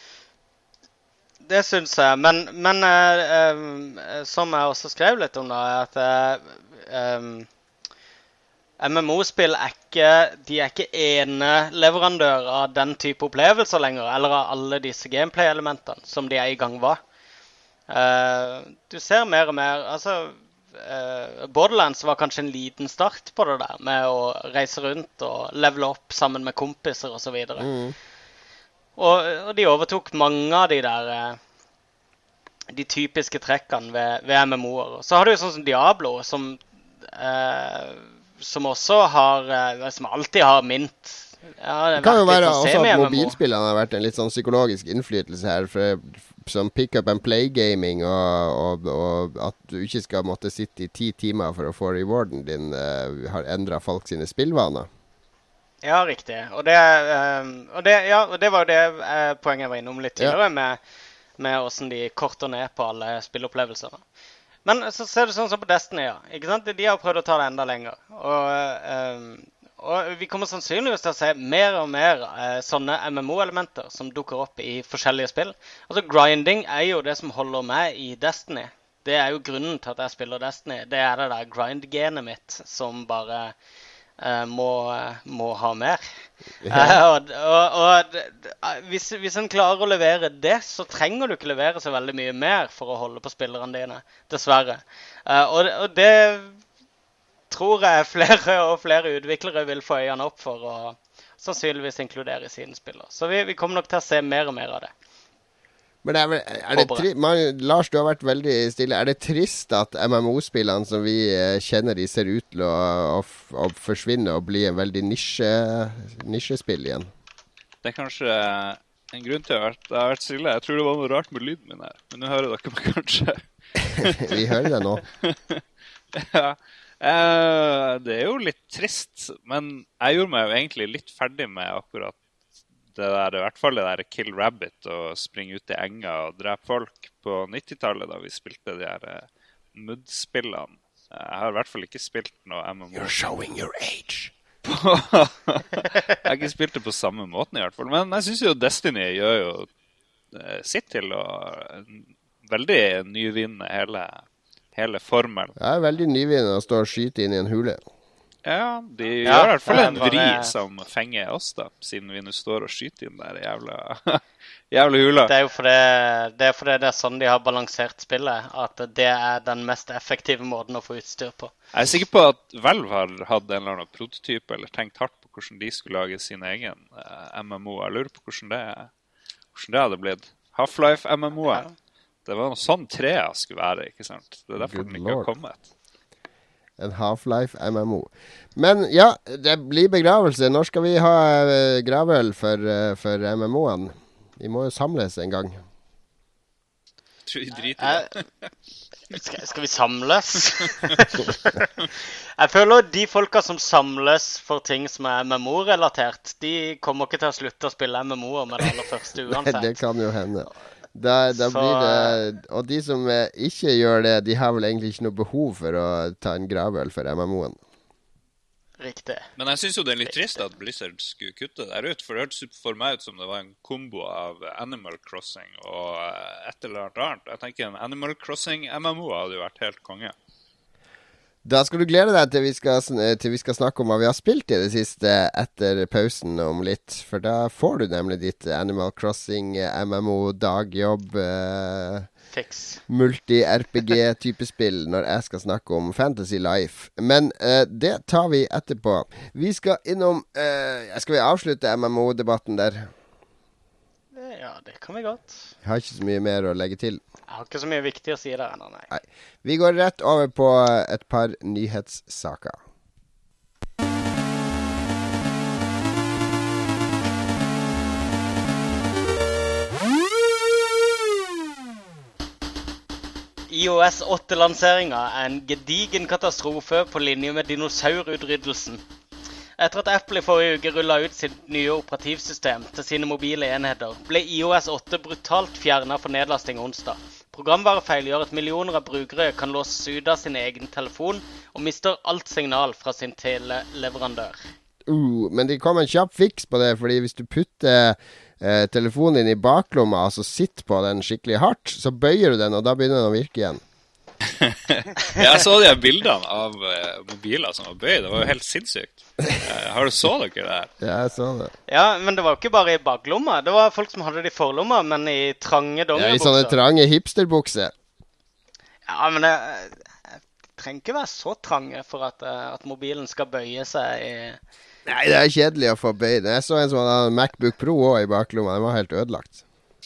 Det synes jeg. Men som jeg også skrev litt om da, at MMO-spill de er ikke ene leverandør av den type opplevelser lenger, eller av alle disse gameplay-elementene som de i gang var. Du ser mer og mer, altså Borderlands var kanskje en liten start på det der, med å reise rundt og levele opp sammen med kompiser og så videre. Og de overtok mange av de der de typiske trekkene ved MMO-er. Så har du jo sånn som Diablo, som også har, som alltid har mint. Ja, det kan jo være også at mobilspillene har vært en litt sånn psykologisk innflytelse her, som pick up and play gaming, og at du ikke skal måtte sitte i 10 timer for å få rewarden din, har endret folk sine spillvaner. Ja, riktig. Og det var jo det poenget jeg var innom litt tidligere, med hvordan de korter ned på alle spillopplevelsene. Men så ser du sånn som på Destiny, ja. Ikke sant? De har prøvd å ta det enda lenger. Og vi kommer sannsynligvis til å se mer og mer sånne MMO-elementer som dukker opp i forskjellige spill. Altså grinding er jo det som holder meg i Destiny. Det er jo grunnen til at jeg spiller Destiny. Det er det der grind-genet mitt som bare må ha mer. Hvis en klarer å levere det, så trenger du ikke levere så veldig mye mer for å holde på spillerne dine, dessverre. Og det tror jeg flere og flere utviklere vil få øynene opp for å sannsynligvis inkludere i sine spiller. Så vi kommer nok til å se mer og mer av det. Men Lars, du har vært veldig stille. Er det trist at MMO-spillene som vi kjenner, de ser ut til å forsvinne og bli en veldig nisjespill igjen? Det er kanskje en grunn til at jeg har vært stille. Jeg tror det var noe rart med lyden min her. Men nå hører dere meg kanskje. Vi hører det nå. Ja. Det jo litt trist, men jeg gjorde meg jo egentlig litt ferdig med akkurat det der, i hvert fall det der Kill Rabbit og springe ut i enga og drepe folk på 90-tallet da vi spilte de her MUD-spillene. Jeg har i hvert fall ikke spilt noe MMO. You're showing your age. Jeg har ikke spilt det på samme måten i hvert fall, men jeg synes jo Destiny gjør jo sitt til å veldig nyvinne hele formelen. Det veldig nyvinnende å stå og skyte inn i en hule. Ja, de gjør i hvert fall en vri som fenger oss da, siden vi nå står og skyter inn der jævla hula. Det jo fordi det sånn de har balansert spillet, at det den mest effektive måten å få utstyr på. Jeg sikker på at Valve har hatt en eller annen prototyp eller tenkt hardt på hvordan de skulle lage sin egen MMO. Jeg lurer på hvordan det hadde blitt. Half-Life MMO. Ja. Det var noe sånn 3 skulle være, ikke sant? Det derfor den ikke har kommet. En Half-Life MMO. Men ja, det blir begravelse. Når skal vi ha gravøl for MMO-en? Vi må jo samles en gang. Tror vi driter i det. Skal vi samles? Jeg føler de folka som samles for ting som MMO-relatert, de kommer ikke til å slutte å spille MMO-er med det aller første uansett. Nei, det kan jo hende. Da blir det, og de som ikke gjør det, de har vel egentlig ikke noe behov for å ta en gravøl for MMO-en. Riktig. Men jeg synes jo det litt trist at Blizzard skulle kutte der ut, for det hørtes for meg ut som det var en kombo av Animal Crossing og et eller annet. Jeg tenker en Animal Crossing MMO hadde jo vært helt konge. Da skal du glede deg til vi skal snakke om hva vi har spilt i det siste etter pausen om litt. For da får du nemlig ditt Animal Crossing, MMO, dagjobb, multi-RPG-type spill når jeg skal snakke om Fantasy Life. Men det tar vi etterpå. Vi skal innom skal vi avslutte MMO-debatten der? Ja, det kan vi godt. Jeg har ikke så mye mer å legge til. Jeg har ikke så mye viktig å si der ennå, nei. Vi går rett over på et par nyhetssaker. iOS 8-lanseringa en gedigen katastrofe på linje med dinosaurutryddelsen. Etter at Apple i forrige uke rullet ut sitt nye operativsystem til sine mobile enheter, ble iOS 8 brutalt fjernet for nedlasting onsdag. Programvarefeil gjør at millioner av brukere kan låses ut av sin egen telefon og mister alt signal fra sin teleleverandør. Men det kom en kjapp fiks på det, fordi hvis du putter telefonen din i baklomma, altså sitter på den skikkelig hardt, så bøyer du den, og da begynner den å virke igjen. Jeg så de bildene av mobiler som var bøyd. Det var jo helt sinnssykt. Har du så dere det her? Ja, jeg så det. Ja, men det var jo ikke bare i baklomma. Det var folk som hadde det i forlomma, men i trange dongerbukser. Ja, i sånne trange hipsterbukser. Ja, men det trenger ikke være så trange for at mobilen skal bøye seg i... Nei, det kjedelig å få bøyd. Jeg så en som hadde MacBook Pro også i baklomma. Den var helt ødelagt.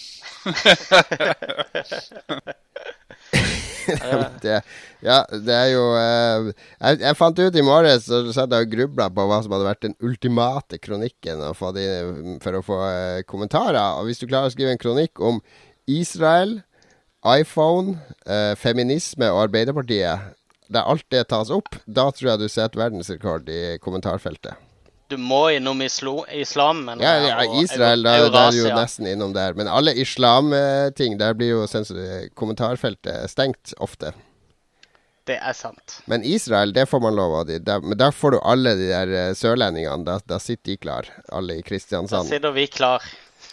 Det jo jeg fant ut i morges, så satt jeg og grublet på hva som hadde vært den ultimate kronikken for å få kommentarer. Og hvis du klarer å skrive en kronikk om Israel, iPhone, feminisme og Arbeiderpartiet, der alt det tas opp, da tror jeg du setter verdensrekord i kommentarfeltet. Du må innom islam, men ja, Israel, da er du jo nesten innom der. Men alle islam-ting, der blir jo kommentarfeltet stengt ofte. Det sant. Men Israel, det får man lov av. Men da får du alle de der sørlendingene, da sitter de klar. Alle i Kristiansand. Da sitter vi klar.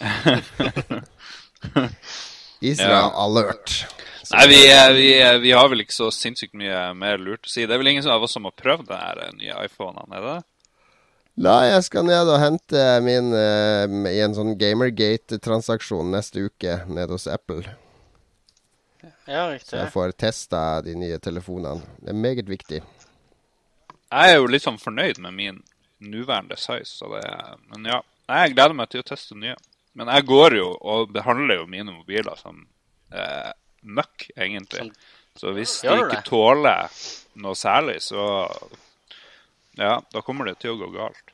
Israel alert. Nei, vi har vel ikke så sinnssykt mye mer lurt å si. Det vel ingen av oss som har prøvd den nye iPhonen, det? Nei, jeg skal ned og hente min i en sånn Gamergate-transaksjon neste uke ned hos Apple. Ja, riktig. Så jeg får testet de nye telefonene. Det meget viktig. Jeg jo litt sånn fornøyd med min nuværende size, men ja, jeg gleder meg til å teste nye. Men jeg går jo og behandler jo mine mobiler som møkk, egentlig. Så hvis de ikke tåler noe særlig, så... Ja, da kommer det til å gå galt.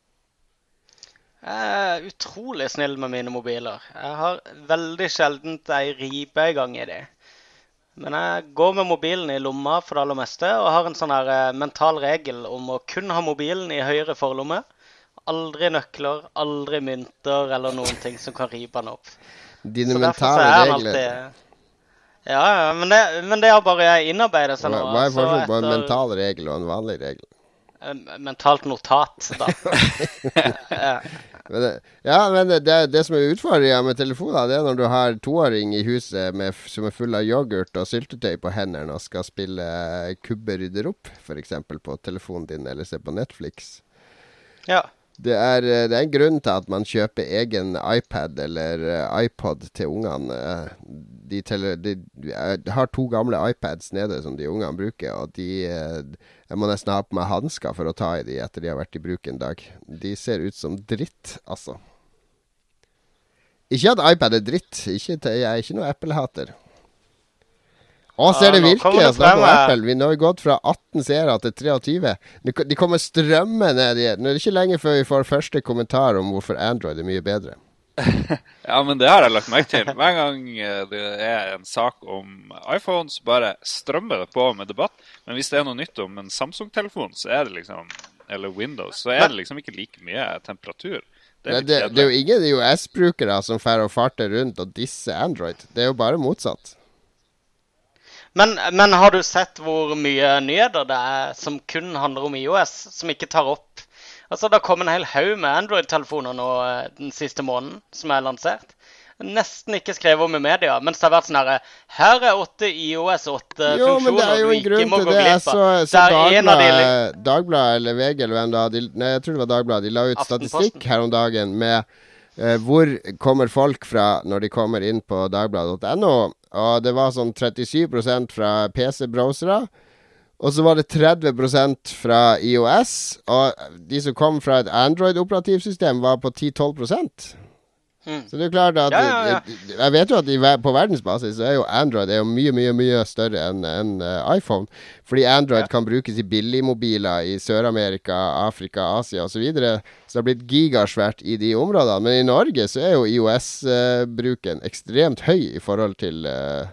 Jeg utrolig snill med mine mobiler. Jeg har veldig sjeldent en ripe i gang i det. Men jeg går med mobilen i lomma for det aller meste, og har en sånn her mental regel om å kun ha mobilen i høyre forlomme. Aldri nøkler, aldri mynter eller noen ting som kan ribe den opp. Dine mentale regler. Ja, men det har bare innarbeidet seg nå. Hva er forskjellen på en mental regel og en vanlig regel? Mentalt notat, da. Men det som er utfordringen med telefoner, det er når du har toåring i huset som er full av yoghurt og syltetøy på hendene og skal spille Kubbe rydder opp, for eksempel på telefonen din, eller se på Netflix. Ja. Det er en grunn til at man kjøper egen iPad eller iPod til ungene. De har 2 gamle iPads nede som de ungene bruker, og jeg må nesten ha på meg hansker for å ta i de etter de har vært i bruk en dag. De ser ut som dritt, altså. Ikke at iPad er dritt. Jeg er ikke noe Apple-hater. Ser det virkelig å snakke om Apple. Vi har gått fra 18 seere til 23. De kommer strømme ned igjen. Nå er det ikke lenge før vi får første kommentar om hvorfor Android er mye bedre. Ja, men det har jeg lagt meg til. Hver gang det er en sak om iPhone, så bare strømmer det på med debatt. Men hvis det er noe nytt om en Samsung-telefon, så er det liksom, eller Windows, så er det liksom ikke like mye temperatur. Det er jo ingen iOS-brukere som får farte rundt og disse Android. Det er jo bare motsatt. Men har du sett hvor mye nyheter det er som kun handler om iOS, som ikke tar opp? Altså, det kom en hel haug med Android-telefoner nå den siste måneden, som er lansert. Nesten ikke skrevet om i media, mens det har vært sånn her er 8 iOS 8-funksjoner du ikke må gå glipp av. Så Dagbladet eller VG eller hvem da, jeg tror det var Dagbladet, de la ut statistikk her om dagen med hvor kommer folk fra når de kommer inn på dagbladet.no, og det var sånn 37% fra PC-browsere, og så var det 30% fra iOS, og de som kom fra et Android-operativsystem var på 10-12%. Så det er klart at jeg vet jo at på verdensbasis så er jo Android mye større enn iPhone, fordi Android kan brukes i billigmobiler i Sør-Amerika, Afrika, Asia og så videre, så det har blitt gigasvært i de områdene. Men i Norge så er jo iOS-bruken ekstremt høy i forhold til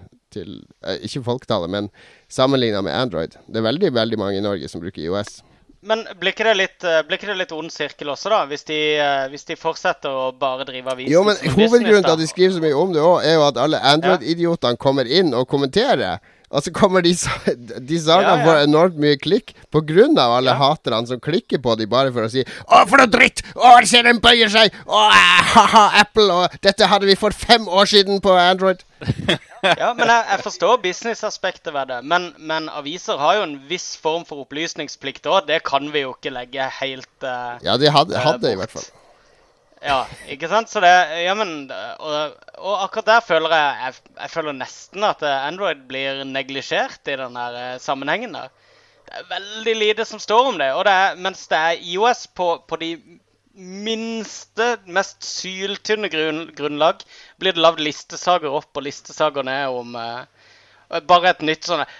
ikke folketallet, men sammenlignet med Android. Det er veldig, veldig mange i Norge som bruker iOS. Men blir ikke det litt ond sirkel også da, hvis de fortsetter å bare drive avisen? Jo, men hovedgrunnen til at de skriver så mye om det også, er jo at alle Android-idiotene kommer inn og kommenterer, og så kommer de sakene får enormt mye klikk på grunn av alle haterne som klikker på de bare for å si for noe dritt! Se den bøyer seg! Haha, Apple, og dette hadde vi for 5 år siden på Android. Ja, men jeg forstår businessaspektet ved det, men aviser har jo en viss form for opplysningsplikt også. Det kan vi jo ikke legge helt Ja, de hadde i hvert fall. Ja, ikke sant? Så det, ja, men, og akkurat der føler jeg føler nesten at Android blir neglisjert i den der sammenhengen der. Det er veldig lite som står om det, og mens det er iOS på de minste, mest syltynne grunnlag, blir det lavt listesager opp og listesager ned om bare et nytt sånn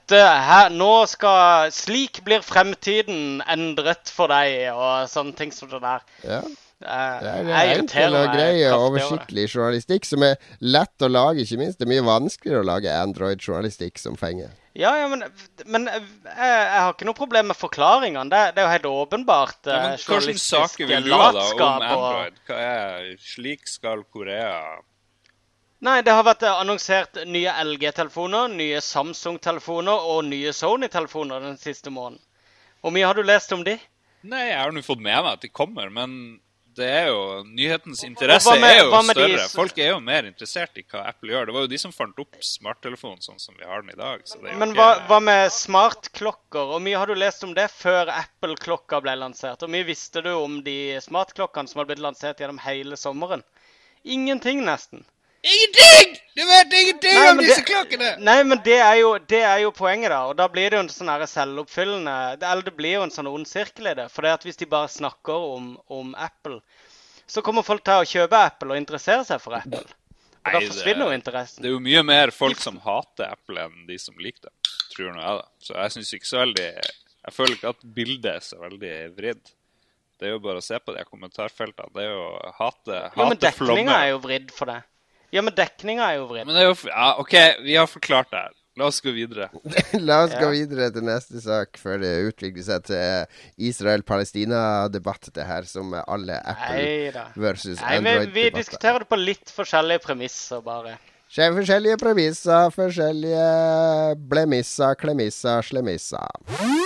slik blir fremtiden endret for deg, og sånne ting som det der. Ja. Det er enkel og grei og oversiktlig journalistikk som er lett å lage, ikke minst. Det er mye vanskeligere å lage Android-journalistikk som fenger. Ja, men jeg har ikke noe problem med forklaringene. Det er jo helt åpenbart hvilke saker vil du ha da om Android? Hva slik skal Korea? Nei, det har vært annonsert nye LG-telefoner, nye Samsung-telefoner og nye Sony-telefoner den siste måneden. Hvor mye har du lest om de? Nei, jeg har nå fått med meg at de kommer, men det er jo, nyhetens interesse er jo større. Folk er jo mer interessert i hva Apple gjør. Det var jo de som fant opp smarttelefonen sånn som vi har den i dag. Så det er jo men hva med smartklokker? Hvor mye har du lest om det før Apple-klokka ble lansert? Hvor mye visste du om de smartklokkene som har blitt lansert gjennom hele sommeren? Ingenting nesten. Ingenting! Du vet ingenting om disse klokkene! Nei, men det er jo poenget da, og da blir det jo en sånn her selvoppfyllende, eller det blir jo en sånn ond sirkel i det, for det at hvis de bare snakker om Apple, så kommer folk til å kjøpe Apple og interessere seg for Apple. Og da forsvinner jo interessen. Det er jo mye mer folk som hater Apple enn de som liker det, tror jeg det. Så jeg synes ikke så veldig, jeg føler ikke at bildet er så veldig vridd. Det er jo bare å se på de kommentarfeltene, det er jo hate jo, men dekninga er jo vridd for det. Ja, men dekninga er jo vridd. Men det er jo, ja, ok, vi har forklart det her. La oss gå videre. La oss gå videre til neste sak før det utvikler seg til Israel-Palestina-debatt, det her, som alle Apple versus Android-debatter. Vi diskuterer det på litt forskjellige premisser, bare. Forskjellige premisser, forskjellige blemisser, klemisser, slemisser.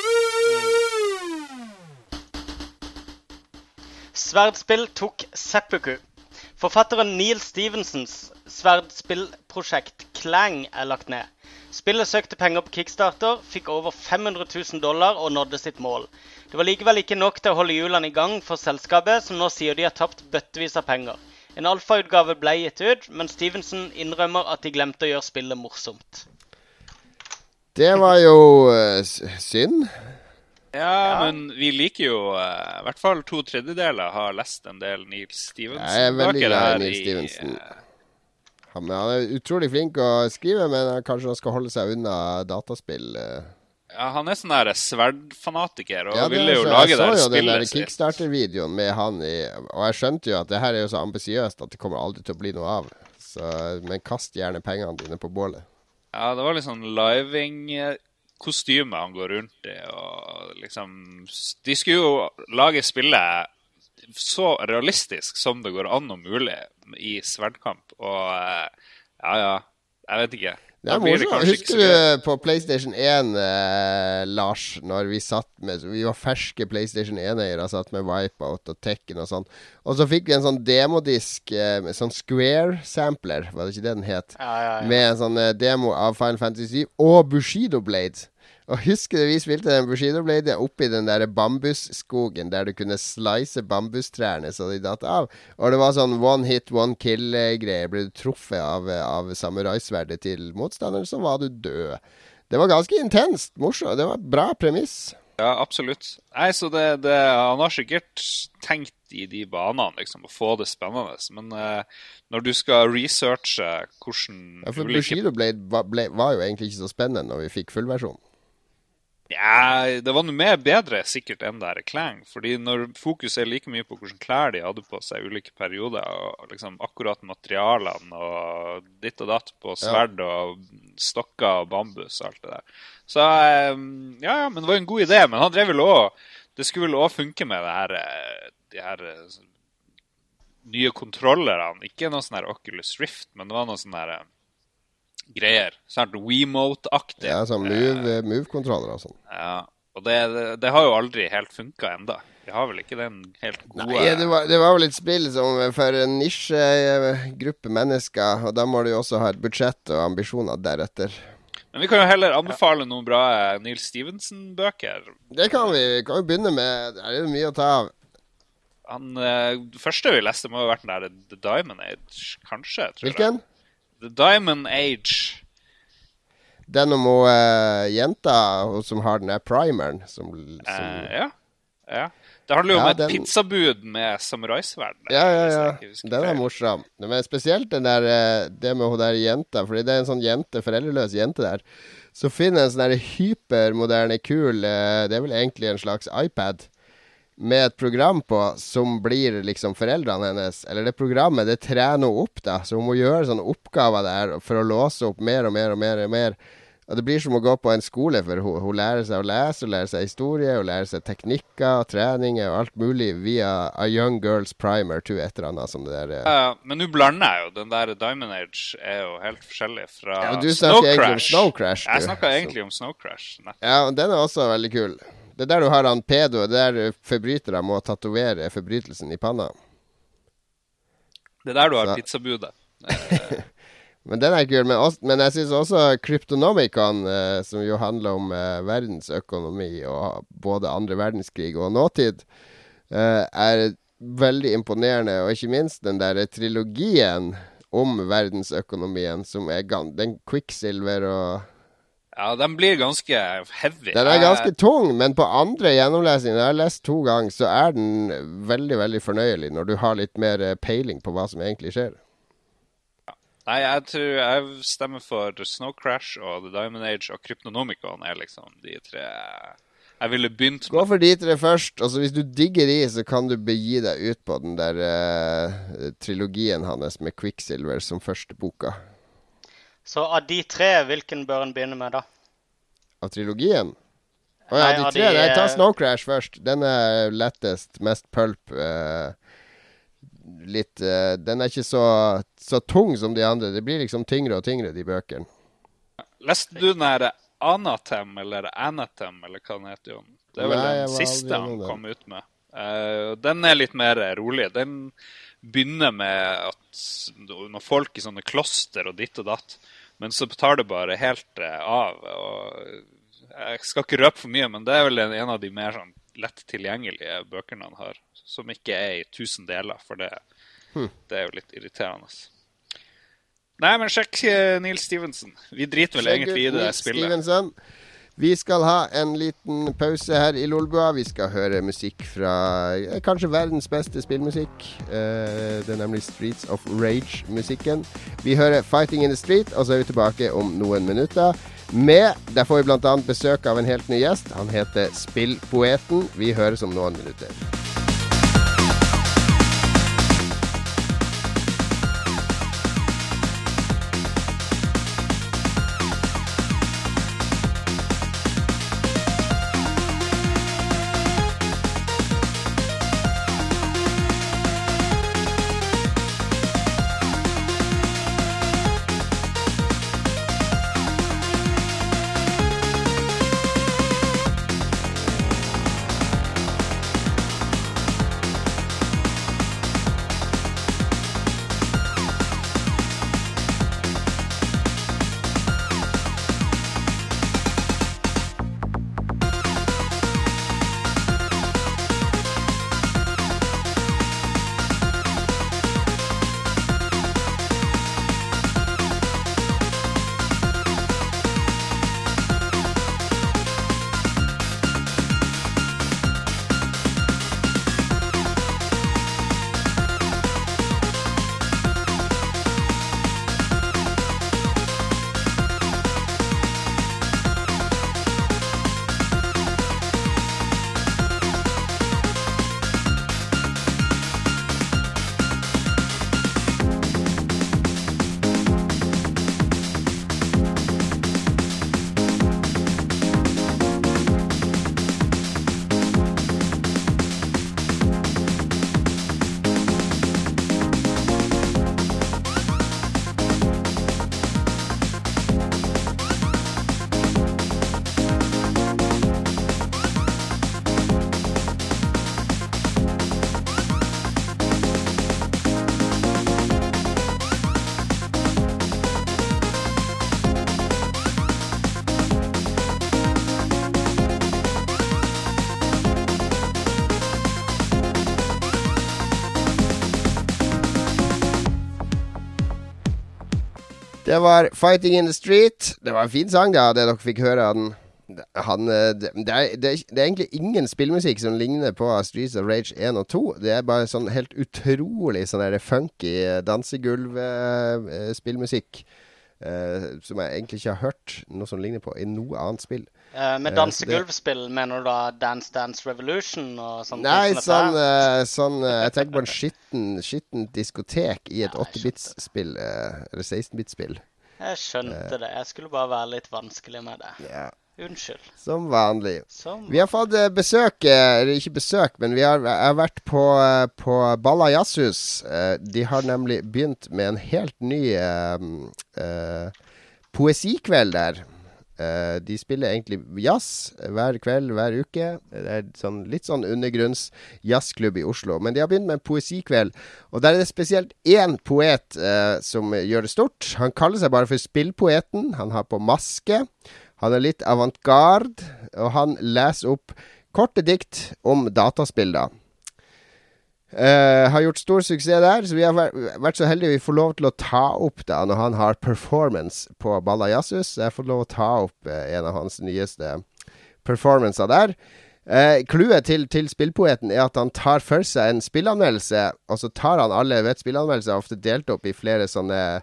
Sverdspill tok seppuku. Forfatteren Neil Stephensons sverdspillprosjekt Clang er lagt ned. Spillet søkte penger på Kickstarter, fikk over $500,000 og nådde sitt mål. Det var likevel ikke nok til å holde hjulene i gang for selskapet, som nå sier de har tapt bøttevis av penger. En alfautgave ble gitt ut, men Stephenson innrømmer at de glemte å gjøre spillet morsomt. Det var jo synd. Ja, men vi liker jo i hvert fall 2/3 har lest en del Neil Stephenson. Jeg er veldig glad i Neil Stephenson. Han er utrolig flink å skrive, men kanskje han skal holde seg unna dataspill. Ja, han er sånn der sverdfanatiker, og ville jo lage det spillet. Jeg så jo den der Kickstarter-videoen med han i, og jeg skjønte jo at det her er jo så ambisiøst at det kommer aldri til å bli noe av. Så, men kast gjerne pengene dine på bålet. Ja, det var litt sånn living-kostyme han går rundt i, og liksom, de skulle jo lage spillet så realistisk som det går an og mulig i sverdkamp, og ja, jeg vet ikke. Det er morsomt. Husker du på PlayStation 1, Lars, når vi var ferske PlayStation 1-eiere, satt med Wipeout og Tekken og sånn, og så fikk vi en sånn demodisk, sånn Square-sampler, var det ikke det den het? Ja. Med en sånn demo av Final Fantasy og Bushido Blade. Og husker du vi spilte den Bushido Blade oppi den der bambusskogen der du kunne slice bambustrærne så de datt av. Og det var sånn one hit, one kill-greier. Ble du truffet av samuraisverdet til motstanderen, så var du død. Det var ganske intenst, morsomt. Det var et bra premiss. Ja, absolutt. Nei, så han har sikkert tenkt i de banene, liksom, å få det spennende. Men når du skal researche hvordan... Ja, for Bushido Blade var jo egentlig ikke så spennende når vi fikk fullversjon. Ja, det var noe mer bedre sikkert enn det her Clang, fordi når fokus er like mye på hvordan klær de hadde på seg i ulike perioder, og liksom akkurat materialene og ditt og datt på sverd og stokker og bambus og alt det der. Så ja, men det var en god idé, men han drev vel også, det skulle vel også funke med de her nye kontrollerne, ikke noe sånn her Oculus Rift, men det var noe sånn her greier, sånn Wiimote-aktig. Ja, sånn move-kontroller og sånn. Ja, og det har jo aldri helt funket enda. De har vel ikke den helt gode... Nei, det var vel et spill som for en nisjegruppe mennesker, og da må du jo også ha et budsjett og ambisjoner deretter. Men vi kan jo heller anbefale noen bra Neil Stephenson-bøker. Det kan vi. Vi kan jo begynne med, det er jo mye å ta av. Det første vi leste må jo ha vært den der The Diamond Age, kanskje, tror jeg. Hvilken? The Diamond Age. Den om jenta som har den der primeren som... Ja. Det handler jo om et pizzabud med samuraisverd. Ja. Den er morsom. Men spesielt den der, det med hun der jenta, fordi det er en sånn foreldreløs jente der, så finner en sånn der hypermoderne kul, det er vel egentlig en slags iPad, med et program på som blir liksom foreldrene hennes, eller det programmet, det trener opp da, så hun må gjøre sånne oppgaver der for å låse opp mer og mer. Og det blir som å gå på en skole, for hun lærer seg å lese, hun lærer seg historie, hun lærer seg teknikker, treninger og alt mulig via A Young Girl's Primer to et eller annet som det der. Men nå blander jeg jo, den der Diamond Age er jo helt forskjellig fra Snow Crash. Jeg snakket egentlig om Snow Crash. Ja, og den er også veldig kul. Det er der du har han pedo, det der forbrytere må tatovere forbrytelsen i panna. Det er der du har pizzabudet. Men den er kul. Men jeg synes også Cryptonomicon, som jo handler om verdensøkonomi og både andre verdenskrig og nåtid, er veldig imponerende. Og ikke minst den der trilogien om verdensøkonomien, som er den Quicksilver og... Ja, den blir ganske heavy. Den er ganske tung, men på andre gjennomlesning, jeg har lest 2 ganger, så er den veldig, veldig fornøyelig når du har litt mer peiling på hva som egentlig skjer. Ja. Nei, jeg tror jeg stemmer for Snow Crash og The Diamond Age og Cryptonomicon er liksom de 3 jeg ville begynt med. Gå for de 3 først, og så hvis du digger de, så kan du begi deg ut på den der trilogien hans med Quicksilver som første boka. Så av de tre, hvilken bør en begynne med da? Av trilogien? Åja, de tre. Jeg tar Snow Crash først. Den er lettest, mest pulp. Den er ikke så tung som de andre. Det blir liksom tyngre og tyngre, de bøkene. Leste du den her Anatem, eller Anatem, eller hva den heter, Jon? Det er vel den siste han kom ut med. Den er litt mer rolig. Den begynner med at når folk i sånne kloster og ditt og datt, men så tar det bare helt av. Og jeg skal ikke røpe for mye, men det er vel en av de mer sånn lett tilgjengelige bøkene han har, som ikke er i 1000 deler, for det er jo litt irriterende. Nei, men sjekk Neil Stephenson. Vi driter vel egentlig i det spillet. Stevenson. Vi skal ha en liten pause her i Lolbua. Vi skal høre musikk fra kanskje verdens beste spillmusikk. Det er nemlig Streets of Rage-musikken. Vi hører Fighting in the Street, og så er vi tilbake om noen minutter. Der får vi blant annet besøk av en helt ny gjest. Han heter Spillpoeten. Vi høres om noen minutter. Det var Fighting in the Street. Det var en fin sang, da, det dere fikk høre av den. Det er egentlig ingen spillmusikk som ligner på Streets of Rage 1 og 2. Det er bare sånn helt utrolig sånn der funky dansegulv-spillmusikk som jeg egentlig ikke har hørt noe som ligner på i noe annet spill. Med dansegulvspill mener du da Dance Dance Revolution og sånne Nei, sånn jeg tenker på en skitten diskotek i et 8-bits-spill, eller 16-bits-spill. Jeg skjønte det. Jeg skulle bare være litt vanskelig med det. Ja. Unnskyld. Som vanlig. Vi har fått besøk, eller ikke besøk, men jeg har vært på Balla Jazzhus. De har nemlig begynt med en helt ny poesikveld der. De spiller egentlig jazz hver kveld, hver uke. Det er litt sånn undergrunns jazzklubb i Oslo. Men de har begynt med en poesikveld. Og der er det spesielt én poet som gjør det stort. Han kaller seg bare for Spillpoeten. Han har på maske. Han er litt avantgarde, og han leser opp korte dikt om dataspill da. Har gjort stor suksess der, så vi har vært så heldige vi får lov til å ta opp da når han har performance på Balla Jazzhus. Jeg får lov å ta opp en av hans nyeste performancer der. Clouet til Spillpoeten er at han tar for seg en spillanmeldelse, og så tar han alle spillanmeldelser ofte delt opp i flere sånne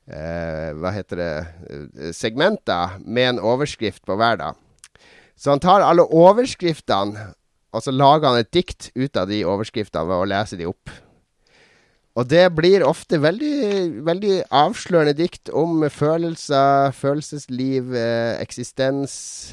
segmenter med en overskrift på hver da. Så han tar alle overskriftene, og så lager han et dikt ut av de overskriftene ved å lese de opp. Og det blir ofte veldig, veldig avslørende dikt om følelser, følelsesliv, eksistens,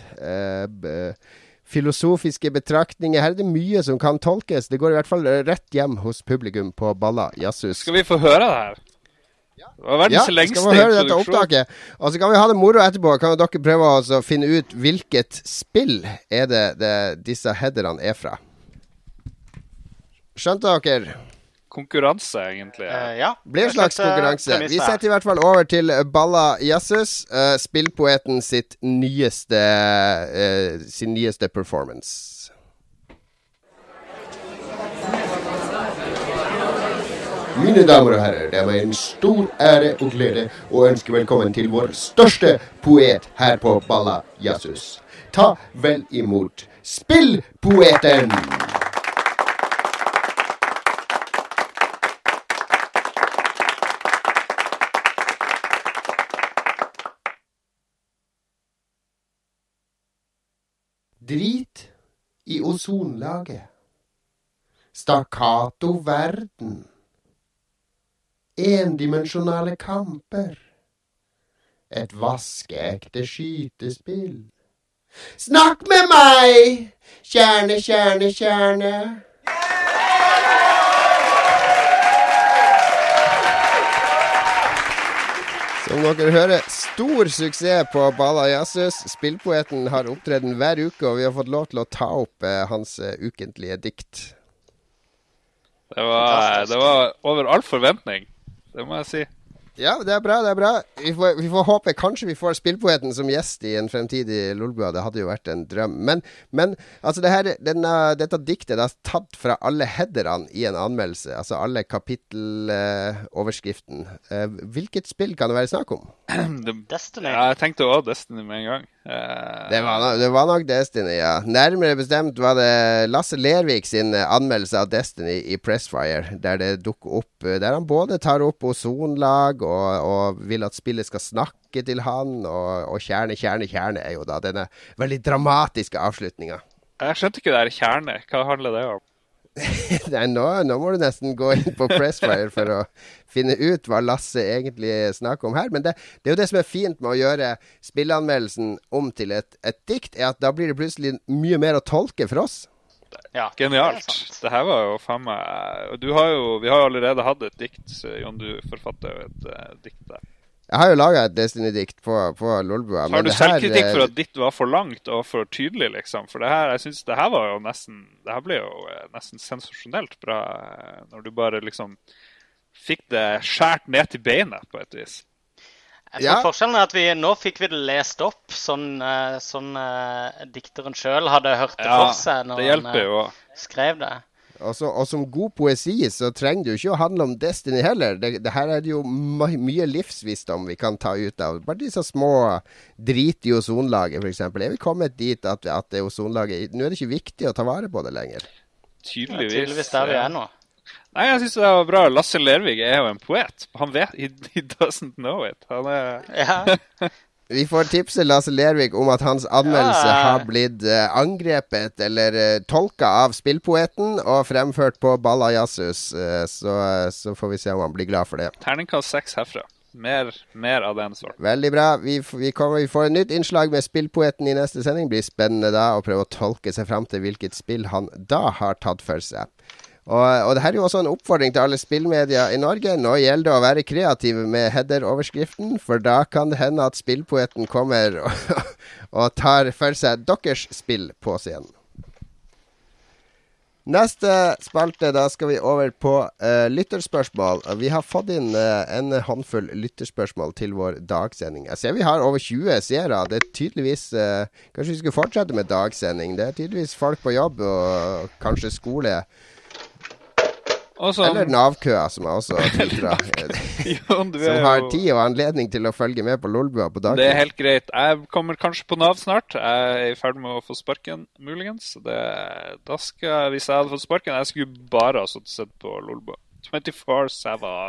filosofiske betraktninger. Her er det mye som kan tolkes. Det går i hvert fall rett hjem hos publikum på Balla Jazzhus. Skal vi få høre det her? Det var verdens lengste skal vi høre dette opptaket. Og så kan vi ha det moro etterpå. Kan dere prøve å finne ut hvilket spill er det disse headerne er fra. Skjønte dere? Konkurranse, egentlig. Ja. Blir en slags konkurranse. Vi setter i hvert fall over til Balla Jazzhus, spillpoeten sin nyeste performance. Mine damer og herrer, det er meg en stor ære og glede å ønske velkommen til vår største poet her på Balla Jazzhus. Ta vel imot Spillpoeten! Drit i ozonlaget. Stakkato verden. Endimensjonale kamper. Et vaskeekte skytespill. Snakk med meg! Kjerne, kjerne, kjerne. Som dere hører, stor suksess på Balla Jazzhus. Spillpoeten har opptreden hver uke, og vi har fått lov til å ta opp hans ukentlige dikt. Det var over all forventning. Det må jeg si. Ja, det er bra, det er bra. Vi får håpe, kanskje vi får Spillpoeten som gjest i en fremtidig Lolbua. Det hadde jo vært en drøm. Men altså dette diktet er tatt fra alle headerne i en anmeldelse. Altså alle kapitteloverskriften. Hvilket spill kan det være snakk om? Destiny. Ja, jeg tenkte også Destiny med en gang. Det var nok Destiny, ja. Nærmere bestemt var det Lasse Lervik sin anmeldelse av Destiny i Pressfire, der det dukker opp, der han både tar opp ozonlag og vil at spillet skal snakke til han, og kjerne er jo da denne veldig dramatiske avslutninga. Jeg skjønte ikke det her kjerne. Hva handler det om? Nei, nå må du nesten gå inn på Pressfire for å finne ut hva Lasse egentlig snakker om her. Men det er jo det som er fint med å gjøre spillanmeldelsen om til et dikt, er at da blir det plutselig mye mer å tolke for oss. Ja, genialt. Det her var jo faen meg... Vi har jo allerede hatt et dikt, Jon, du forfatter jo et dikt der. Jeg har jo laget et Destiny-dikt på Lolbua. Har du selvkritikk for at ditt var for langt og for tydelig, liksom? For det her, jeg synes det her var jo nesten... Det her ble jo nesten sensasjonelt bra når du bare liksom fikk det skjært ned til beinet på et vis. Jeg tror forskjellen er at nå fikk vi det lest opp, sånn dikteren selv hadde hørt det for seg når han skrev det. Og som god poesi så trenger det jo ikke å handle om Destiny heller. Det her er det jo mye livsvisdom vi kan ta ut av. Bare disse små drit i ozonlaget, for eksempel. Er vi kommet dit at det ozonlaget... Nå er det ikke viktig å ta vare på det lenger. Tydeligvis der vi er nå. Nei, jeg synes det var bra. Lasse Lervig er jo en poet. Han vet, he doesn't know it. Han er... Ja. Vi får tipse Lasse Lervig om at hans anmeldelse har blitt angrepet eller tolket av Spillpoeten og fremført på Balla Jazzhus. Så får vi se om han blir glad for det. Terningkast 6 herfra. Mer av den sort. Veldig bra. Vi får et nytt innslag med Spillpoeten i neste sending. Det blir spennende da å prøve å tolke seg frem til hvilket spill han da har tatt for seg. Og det her er jo også en oppfordring til alle spillmedier i Norge. Nå gjelder det å være kreative med header-overskriften, for da kan det hende at Spillpoeten kommer og tar for seg deres spill på scenen. Neste spalte, da skal vi over på lytterspørsmål. Vi har fått inn en håndfull lytterspørsmål til vår dagsending. Jeg ser vi har over 20 seere. Det er tydeligvis, kanskje vi skulle fortsette med dagsending. Det er tydeligvis folk på jobb og kanskje skole. Eller Nav-køa, som jeg også twittra. Som har tid og anledning til å følge med på Lolbua på dagen. Det er helt greit. Jeg kommer kanskje på Nav snart. Jeg er i ferd med å få sparken, muligens. Da skal, hvis jeg hadde fått sparken, jeg skulle bare ha sett på Lolbua. 24/7.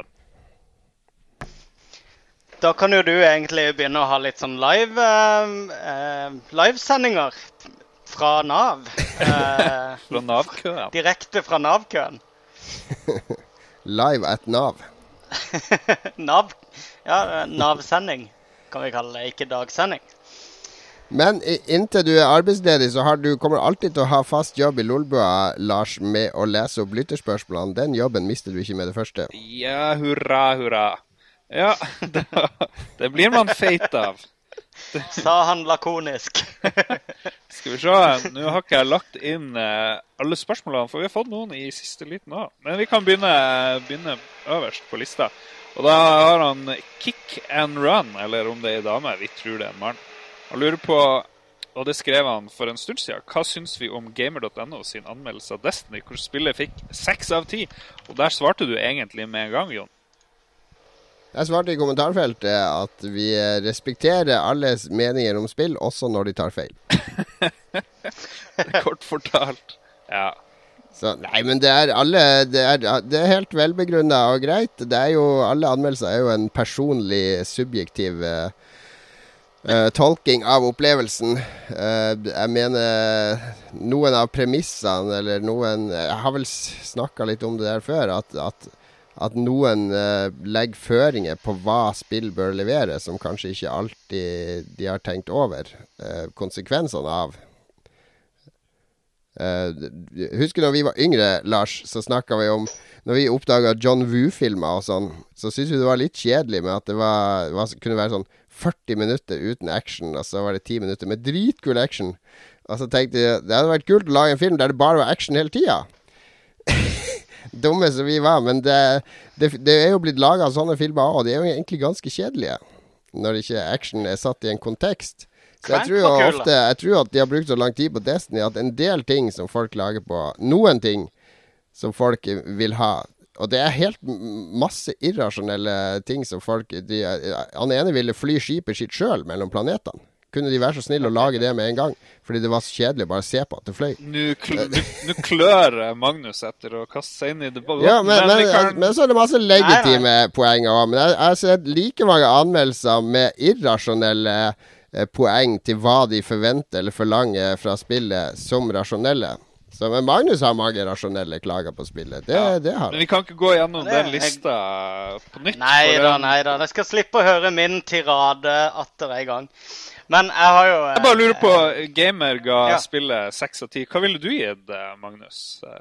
Da kan jo du egentlig begynne å ha litt sånn livesendinger fra Nav. Fra Nav-køen. Direkte fra Nav-køen. Live at Nav. Nav? Ja, Nav-sending kan vi kalle det, ikke dagsending. Men inntil du er arbeidsledig, så kommer alltid til å ha fast jobb i Lolbua, Lars, med å lese opp lytterspørsmålene. Den jobben mister du ikke med det første. Ja, hurra. Ja, det blir man feit av. Sa han lakonisk. Skal vi se, nå har ikke jeg lagt inn alle spørsmålene, for vi har fått noen i siste liten også. Men vi kan begynne øverst på lista. Og da har han Kick and Run, eller om det er en dame, vi tror det er en mann. Han lurer på, og det skrev han for en stund siden, hva synes vi om Gamer.no sin anmeldelse av Destiny, hvor spillet fikk 6 av 10? Og der svarte du egentlig med en gang, Jon. Jeg svarte i kommentarfeltet at vi respekterer alles meninger om spill, også når de tar feil. Kort fortalt. Ja. Så, nei, men det er helt velbegrunnet og greit. Det er jo, alle anmeldelser er jo en personlig, subjektiv tolking av opplevelsen. Jeg mener, noen av premissene, eller jeg har vel snakket litt om det der før, at noen legger føringer på hva spill bør levere, som kanskje ikke alltid de har tenkt over konsekvensene av. Husker når vi var yngre, Lars, så snakket vi om, når vi oppdaget John Woo-filmer og sånn, så synes vi det var litt kjedelig med at det kunne være sånn 40 minutter uten action, og så var det 10 minutter med dritkul action. Og så tenkte jeg, det hadde vært kult å lage en film der det bare var action hele tiden. Dumme som vi var, men det er jo blitt laget sånne filmer, og de er jo egentlig ganske kjedelige når ikke action er satt i en kontekst. Så jeg tror at de har brukt så lang tid på Destiny at en del ting som folk lager på, noen ting som folk vil ha, og det er helt masse irrasjonelle ting som folk, han ene ville fly skipet sitt selv mellom planetene. Kunne de være så snill å lage det med en gang, fordi det var så kjedelig å bare se på at det fløy. Nå klør Magnus etter å kaste seg inn i debatten. Ja, men så er det masse legitime poeng også. Men jeg har sett like mange anmeldelser med irrasjonelle poeng til hva de forventer eller forlanger fra spillet som rasjonelle. Så, men Magnus har mange rasjonelle klager på spillet. Det har han. Men vi kan ikke gå gjennom den lista på nytt. Nei da. Jeg skal slippe å høre min tirade atter en gang. Men jeg har jo Jeg bare lurer på, Gamer ga spillet 6 av 10. Hva ville du gitt, Magnus?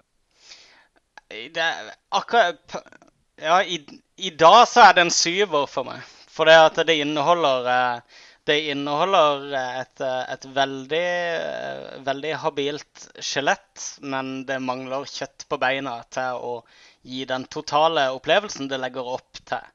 I dag så er det en 7-er for meg. For det at det inneholder et veldig habilt skjelett, men det mangler kjøtt på beina til å gi den totale opplevelsen det legger opp til.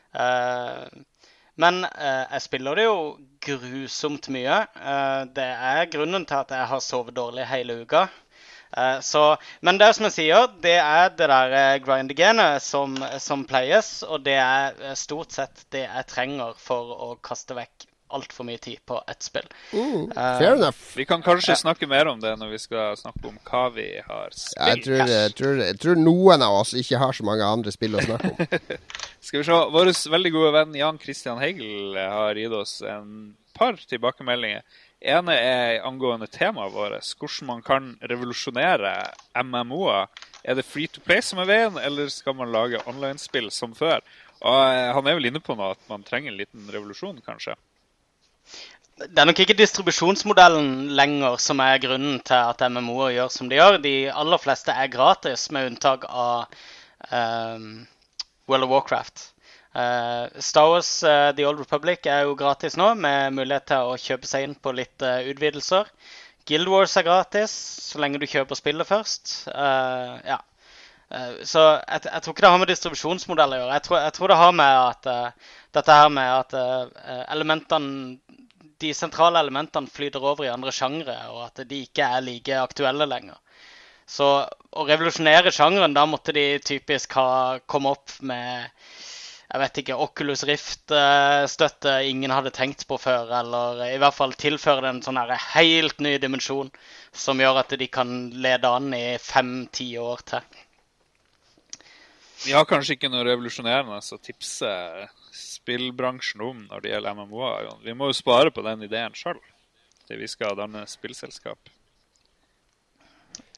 Men jeg spiller det jo grusomt mye. Det er grunnen til at jeg har sovet dårlig hele uka. Men det som jeg sier, det er det der grind-genet som pleies, og det er stort sett det jeg trenger for å kaste vekk alt for mye tid på et spill. Fair enough. Vi kan kanskje snakke mer om det når vi skal snakke om hva vi har spilt. Jeg tror noen av oss ikke har så mange andre spill å snakke om. Skal vi se, vår veldig gode venn Jan Christian Hegel har gitt oss en par tilbakemeldinger. Ene er angående temaet vårt, hvordan man kan revolusjonere MMO-er. Er det free-to-play som er veien, eller skal man lage online-spill som før? Og han er vel inne på noe at man trenger en liten revolusjon, kanskje. Det er nok ikke distribusjonsmodellen lenger som er grunnen til at MMO-er gjør som de gjør. De aller fleste er gratis, med unntak av World of Warcraft. Star Wars The Old Republic er jo gratis nå, med mulighet til å kjøpe seg inn på litt utvidelser. Guild Wars er gratis, så lenge du kjøper spillet først. Så jeg tror ikke det har med distribusjonsmodell å gjøre. Jeg tror det har med at dette her med at de sentrale elementene flyter over i andre sjangre, og at de ikke er like aktuelle lenger. Så å revolusjonere sjangren, da måtte de typisk komme opp med, jeg vet ikke, Oculus Rift-støtte ingen hadde tenkt på før, eller i hvert fall tilføre den sånn her helt ny dimensjon, som gjør at de kan lede an i 5-10 år til. Vi har kanskje ikke noe revolusjonerende å tipse spillbransjen om når det gjelder MMO-er. Vi må jo spare på den ideen selv, til vi skal danne spillselskap.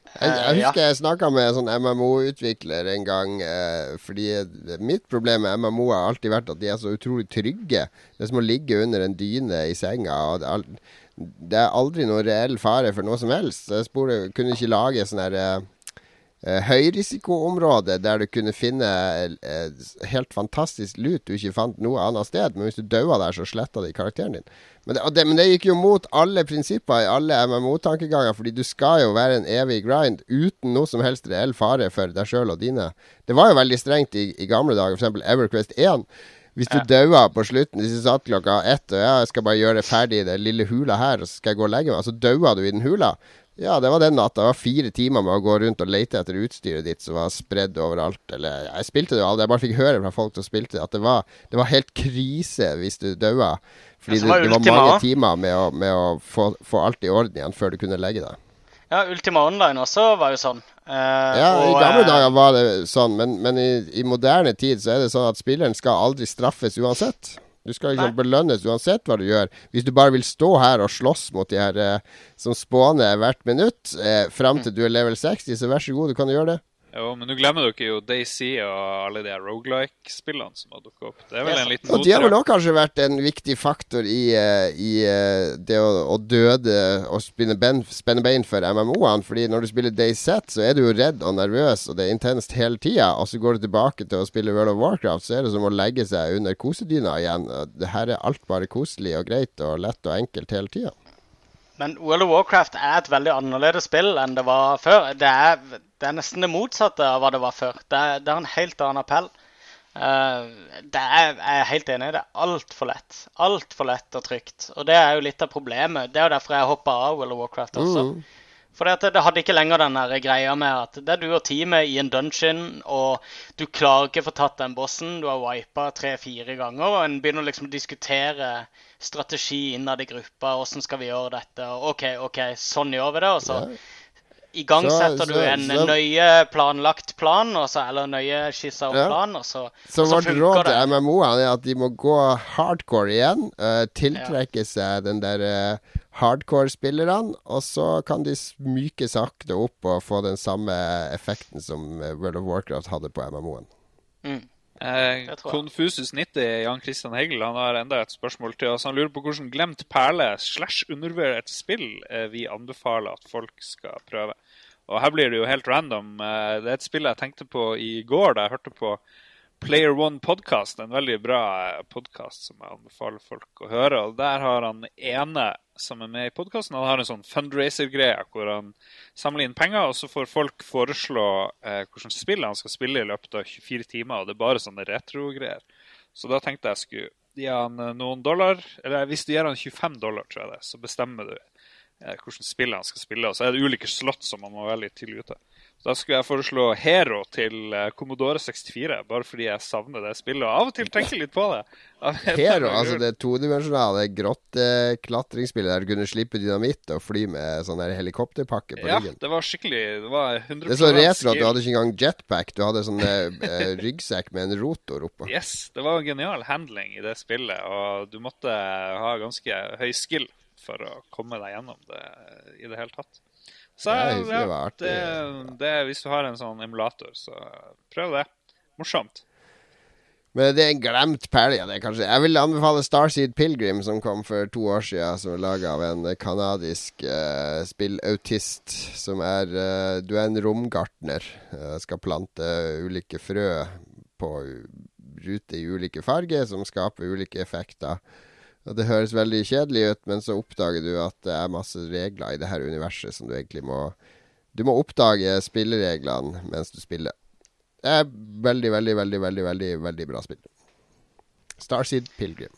Jeg husker jeg snakket med en sånn MMO-utvikler en gang, fordi mitt problem med MMO har alltid vært at de er så utrolig trygge. Det er som å ligge under en dyne i senga, og det er aldri noen reell fare for noe som helst. Så jeg kunne ikke lage sånn her høyrisikoområde der du kunne finne helt fantastisk lut du ikke fant noe annet sted, men hvis du døde der, så slettet de karakteren din. Men det gikk jo mot alle prinsipper i alle MMO-tankeganger, fordi du skal jo være en evig grind uten noe som helst reell fare for deg selv og dine. Det var jo veldig strengt i gamle dager, for eksempel EverQuest 1. Hvis du døde på slutten, hvis du satt klokka 1, og jeg skal bare gjøre ferdig det lille hula her, og så skal jeg gå og legge meg, så døde du i den hula. Ja, det var den natta. Det var 4 timer med å gå rundt og lete etter utstyret ditt som var spredd overalt. Eller, jeg spilte det jo aldri. Jeg bare fikk høre fra folk som spilte at det var helt krise hvis du døde. Fordi det var mange timer med å få alt i orden igjen før du kunne legge deg. Ja, Ultima Online også var jo sånn. Ja, i gamle dager var det sånn, men i moderne tid så er det sånn at spilleren skal aldri straffes uansett. Du skal liksom belønnes uansett hva du gjør. Hvis du bare vil stå her og slåss mot de her som spåner hvert minutt, frem til du er level 60, så vær så god, du kan gjøre det. Jo, men nå glemmer dere jo DayZ og alle de her roguelike-spillene som har dukket opp. Det er vel en liten og de har vel nok kanskje vært en viktig faktor i det å døde og spenne bein for MMO-ene, fordi når du spiller DayZ, så er du jo redd og nervøs, og det er intenst hele tiden, og så går du tilbake til å spille World of Warcraft, så er det som å legge seg under kosedyna igjen. Det her er alt bare koselig og greit og lett og enkelt hele tiden. Men World of Warcraft er et veldig annerledes spill enn det var før. Det er nesten det motsatte av hva det var før. Det er en helt annen appell. Jeg er helt enig i det. Alt for lett. Alt for lett og trygt. Og det er jo litt av problemet. Det er jo derfor jeg hoppet av World of Warcraft også. For det hadde ikke lenger den der greia med at det er du og teamet i en dungeon, og du klarer ikke å få tatt den bossen, du har wipet 3-4 ganger, og en begynner liksom å diskutere strategi innad i gruppa, hvordan skal vi gjøre dette, og ok, sånn gjør vi det, og så i gang setter du en nøye planlagt plan, eller nøye skissa opp plan, og så vårt råd til MMO-ene er at de må gå hardcore igjen, tiltrekke seg den der hardcore-spillerne, og så kan de myke sakte opp og få den samme effekten som World of Warcraft hadde på MMO-en. Confusus90, Jan Christian Hegel, han har enda et spørsmål til oss. Han lurer på hvordan glemt perle / undervurdert spill vi anbefaler at folk skal prøve. Og her blir det jo helt random. Det er et spill jeg tenkte på i går da jeg hørte på Player One podcast, en veldig bra podcast som jeg anbefaler folk å høre. Og der har han ene som er med i podcasten, han har en sånn fundraiser-greie hvor han samler inn penger, og så får folk foreslå hvordan spill han skal spille i løpet av 24 timer, og det er bare sånne retro-greier. Så da tenkte jeg skulle gi han noen dollar, eller hvis du gir han $25, tror jeg det, så bestemmer du hvordan spill han skal spille, og så er det ulike slott som man må være litt tidlig ute. Så da skulle jeg foreslå Hero til Commodore 64, bare fordi jeg savner det spillet, og av og til tenker litt på det. Hero, altså det todimensjonale grotteklatringsspillet der du kunne slippe dynamitt og fly med sånn her helikopterpakke på ryggen. Ja, det var skikkelig, det var 100% Det er så retro at du hadde ikke engang jetpack, du hadde sånn ryggsekk med en rotor oppå. Yes, det var genial handling i det spillet, og du måtte ha ganske høy skill for å komme deg gjennom det i det hele tatt. Så hvis du har en sånn emulator, så prøv det. Morsomt. Men det er en glemt perle, det kanskje. Jeg vil anbefale Starseed Pilgrim, som kom for 2 år siden, som er laget av en kanadisk spillautist, som du er en romgartner, skal plante ulike frø på rute i ulike farger, som skaper ulike effekter. Og det høres veldig kjedelig ut, men så oppdager du at det er masse regler i det her universet som du egentlig må oppdage spillereglene mens du spiller. Det er veldig, veldig, veldig, veldig, veldig, veldig bra spill. Starseed Pilgrim.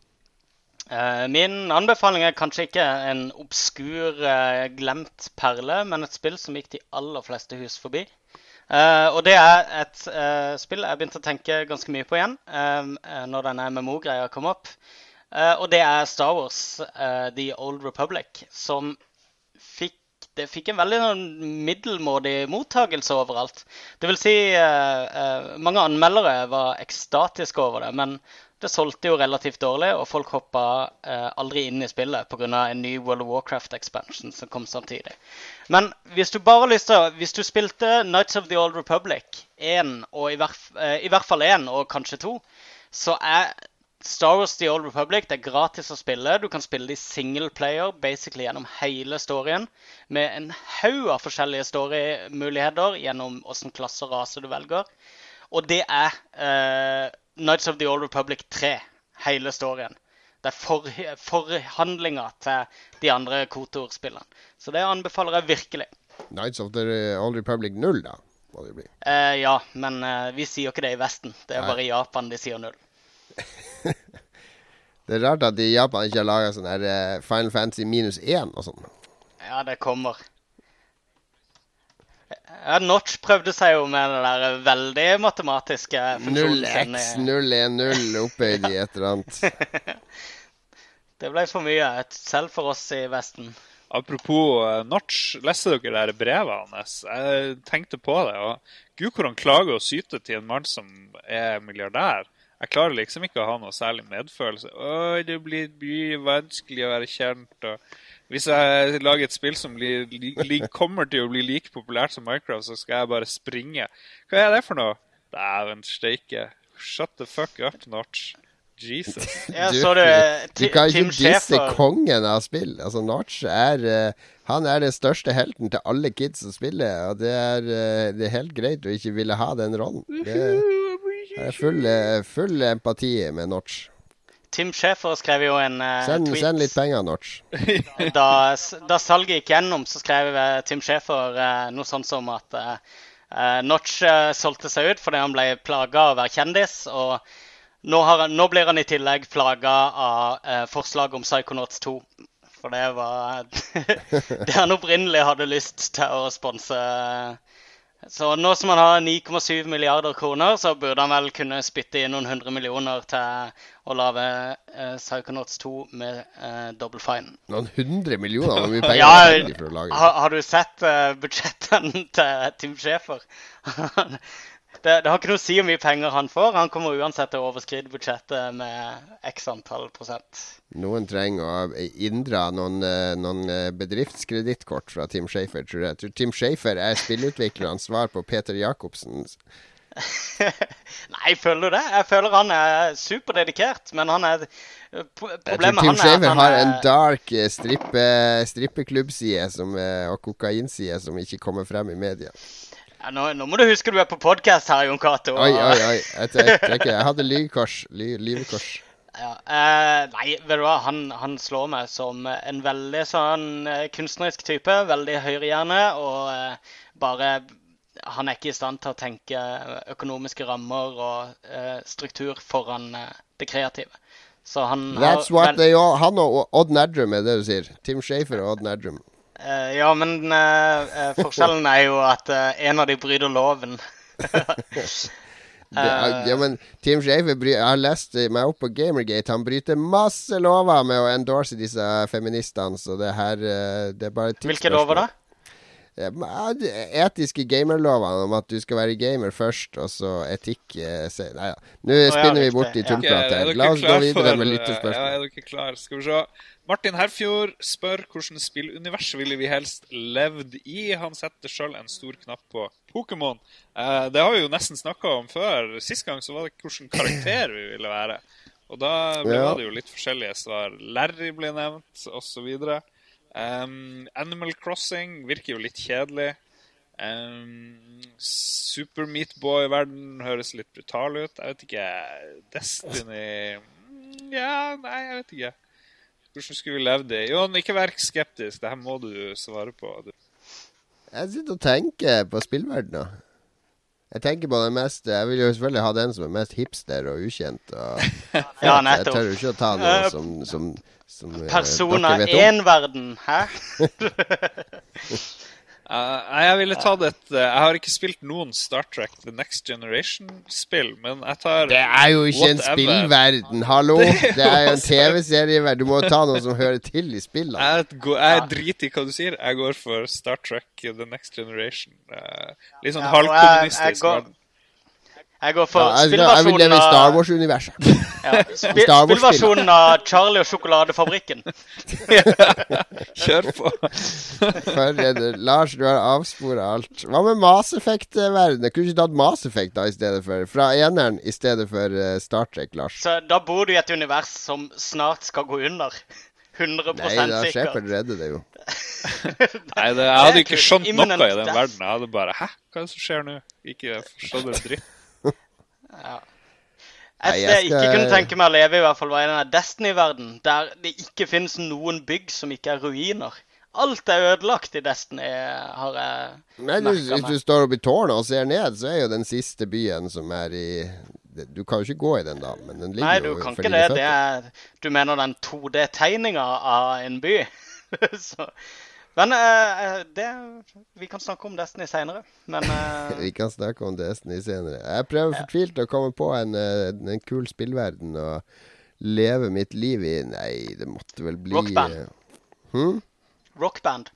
Min anbefaling er kanskje ikke en obskur, glemt perle, men et spill som gikk de aller fleste hus forbi. Og det er et spill jeg begynte å tenke ganske mye på igjen når denne MMO-greia kom opp. Og det er Star Wars, The Old Republic, som fikk en veldig middelmådig mottagelse overalt. Det vil si, mange anmeldere var ekstatiske over det, men det solgte jo relativt dårlig, og folk hoppet aldri inn i spillet på grunn av en ny World of Warcraft expansion som kom samtidig. Men hvis du bare har lyst til, hvis du spilte Knights of the Old Republic 1, og i hvert fall 1, og kanskje 2, så Star Wars The Old Republic, det gratis å spille. Du kan spille det i single player, basically gjennom hele storyen, med en haug av forskjellige storymuligheter gjennom hvordan klasser og raser du velger. Og det Knights of the Old Republic 3, hele storyen. Det forhandlinger til de andre KOTOR-spillene. Så det anbefaler jeg virkelig. Knights of the Old Republic 0 da, må det bli. Ja, men vi sier jo ikke det i Vesten. Det bare i Japan de sier 0. Det rart at de i Japan ikke har laget sånn her Final Fantasy -1 og sånn. Ja, det kommer. Ja, Notch prøvde seg jo med det der veldig matematiske funksjonen. 0x, 010 opphøyd i et eller annet. Det ble for mye, selv for oss i Vesten. Apropos Notch, leste dere der brevet hans? Jeg tenkte på det, og Gud, hvor han klager og syter til en mann som milliardær. Jeg klarer liksom ikke å ha noe særlig medfølelse. Det blir mye vanskelig å være kjent. Og hvis jeg lager et spill som kommer til å bli like populært som Minecraft, så skal jeg bare springe. Hva det for noe? Dæven steike. Shut the fuck up, Notch. Jesus. Du kan ikke disse kongen av spill. Altså, Notch han den største helten til alle kids som spiller, og det er helt greit å ikke ville ha den rollen. Det full empati med Notch. Tim Schafer skrev jo en tweet. Send litt penger, Notch. Da salget gikk gjennom, så skrev Tim Schafer noe sånt som at Notch solgte seg ut fordi han ble plaget av å være kjendis, og nå blir han i tillegg plaget av forslag om Psychonauts 2. For det var det han opprinnelig hadde lyst til å sponse. Så nå som han har 9,7 milliarder kroner, så burde han vel kunne spytte inn noen 100 millioner til å lage Psychonauts 2 med Double Fine. Noen 100 millioner? Hvor mye penger for å lage? Har du sett budsjetten til Tim Schafer? Det har ikke noe å si hvor mye penger han får. Han kommer uansett til å overskride budsjettet med x antall prosent. Noen trenger å inndra noen bedriftskredittkort fra Tim Schafer, tror jeg. Jeg tror Tim Schafer spillutviklerens svar på Peter Jacobsen. Nei, føler du det? Jeg føler han superdedikert, men han problemet Tim Schafer har en dark strippeklubbside og kokainside som ikke kommer frem i media. Ja, nå må du huske du på podcast her, Jon Cato. Oi. Jeg hadde livekors. Ja, nei, vet du hva? Han slår meg som en veldig sånn kunstnerisk type, veldig høyrehjerne, og bare han ikke i stand til å tenke økonomiske rammer og struktur foran det kreative. Så han That's what they all, han og Odd Nerdrum det du sier. Tim Schafer og Odd Nerdrum. Ja, men forskjellen jo at en av de bryter loven. Ja, men Tim Schafer jeg har lest meg opp på Gamergate. Han bryter masse lover med å endorse disse feministene, så det er bare tidsspørsmål. Hvilke lover da? Etiske gamerlover om at du skal være gamer først, og så etikk Nei da. Nå spinner vi bort i tullprat her. La oss gå videre med lytterspørsmål. Ja, dere klar? Skal vi se. Martin Herfjord spør hvordan spillunivers ville vi helst levd i. Han setter selv en stor knapp på Pokémon. Det har vi jo nesten snakket om før. Sist gang så var det hvordan karakter vi ville være. Og da ble det jo litt forskjellige svar. Larry ble nevnt, og så videre. Animal Crossing virker jo litt kjedelig. Super Meat Boy-verden høres litt brutal ut. Jeg vet ikke. Destiny nei, jeg vet ikke. Hvordan skulle vi levd det? Jon, ikke vær skeptisk. Dette må du svare på. Jeg sitter og tenker på spillverdenen. Jeg tenker på det mest. Jeg vil jo selvfølgelig ha den som mest hipster og ukjent. Og ja, nettopp. Jeg tør jo ikke å ta noe som Persona 1-verden, hæ? Jeg ville tatt jeg har ikke spilt noen Star Trek The Next Generation-spill, men jeg tar det jo ikke en spillverden, hallo! Det jo en TV-serieverden. Du må ta noe som hører til i spillene. Jeg driter i hva du sier. Jeg går for Star Trek The Next Generation. Litt sånn halvkommunistisk verden. Jeg går for jeg vil spillversjonen leve i Star Wars-universet. Ja, spillversjonen av Charlie og sjokoladefabrikken. Kjør på. Lars, du har avsporet alt. Hva med Mass Effect-verdenen? Kunne du ikke tatt Mass Effect da i stedet for? Fra eneren i stedet for Star Trek, Lars? Så da bor du i et univers som snart skal gå under. 100% Nei, da sikkert. Shepard redder det jo. Nei, jeg hadde ikke skjønt noe i den verden. Jeg hadde bare, hæ? Hva er det som skjer nå? Ikke forstått det dritt. Ja. Jeg ikke kunne tenke meg å leve i hvert fall var i denne Destiny-verden, der det ikke finnes noen bygg som ikke er ruiner. Alt er ødelagt i Destiny, har jeg merket meg. Hvis du står oppe i tårnet og ser ned, så er jo den siste byen som er i... Du kan jo ikke gå i den da, men den ligger jo... Nei, du kan ikke det. Du mener den 2D-tegningen av en by. Så... Men vi kan snakke om Destiny senere. Men, vi kan snakke om Destiny senere. Jeg prøver fortvilt å komme på en kul spillverden og leve mitt liv i. Nei, det måtte vel bli... Rockband. Rockband.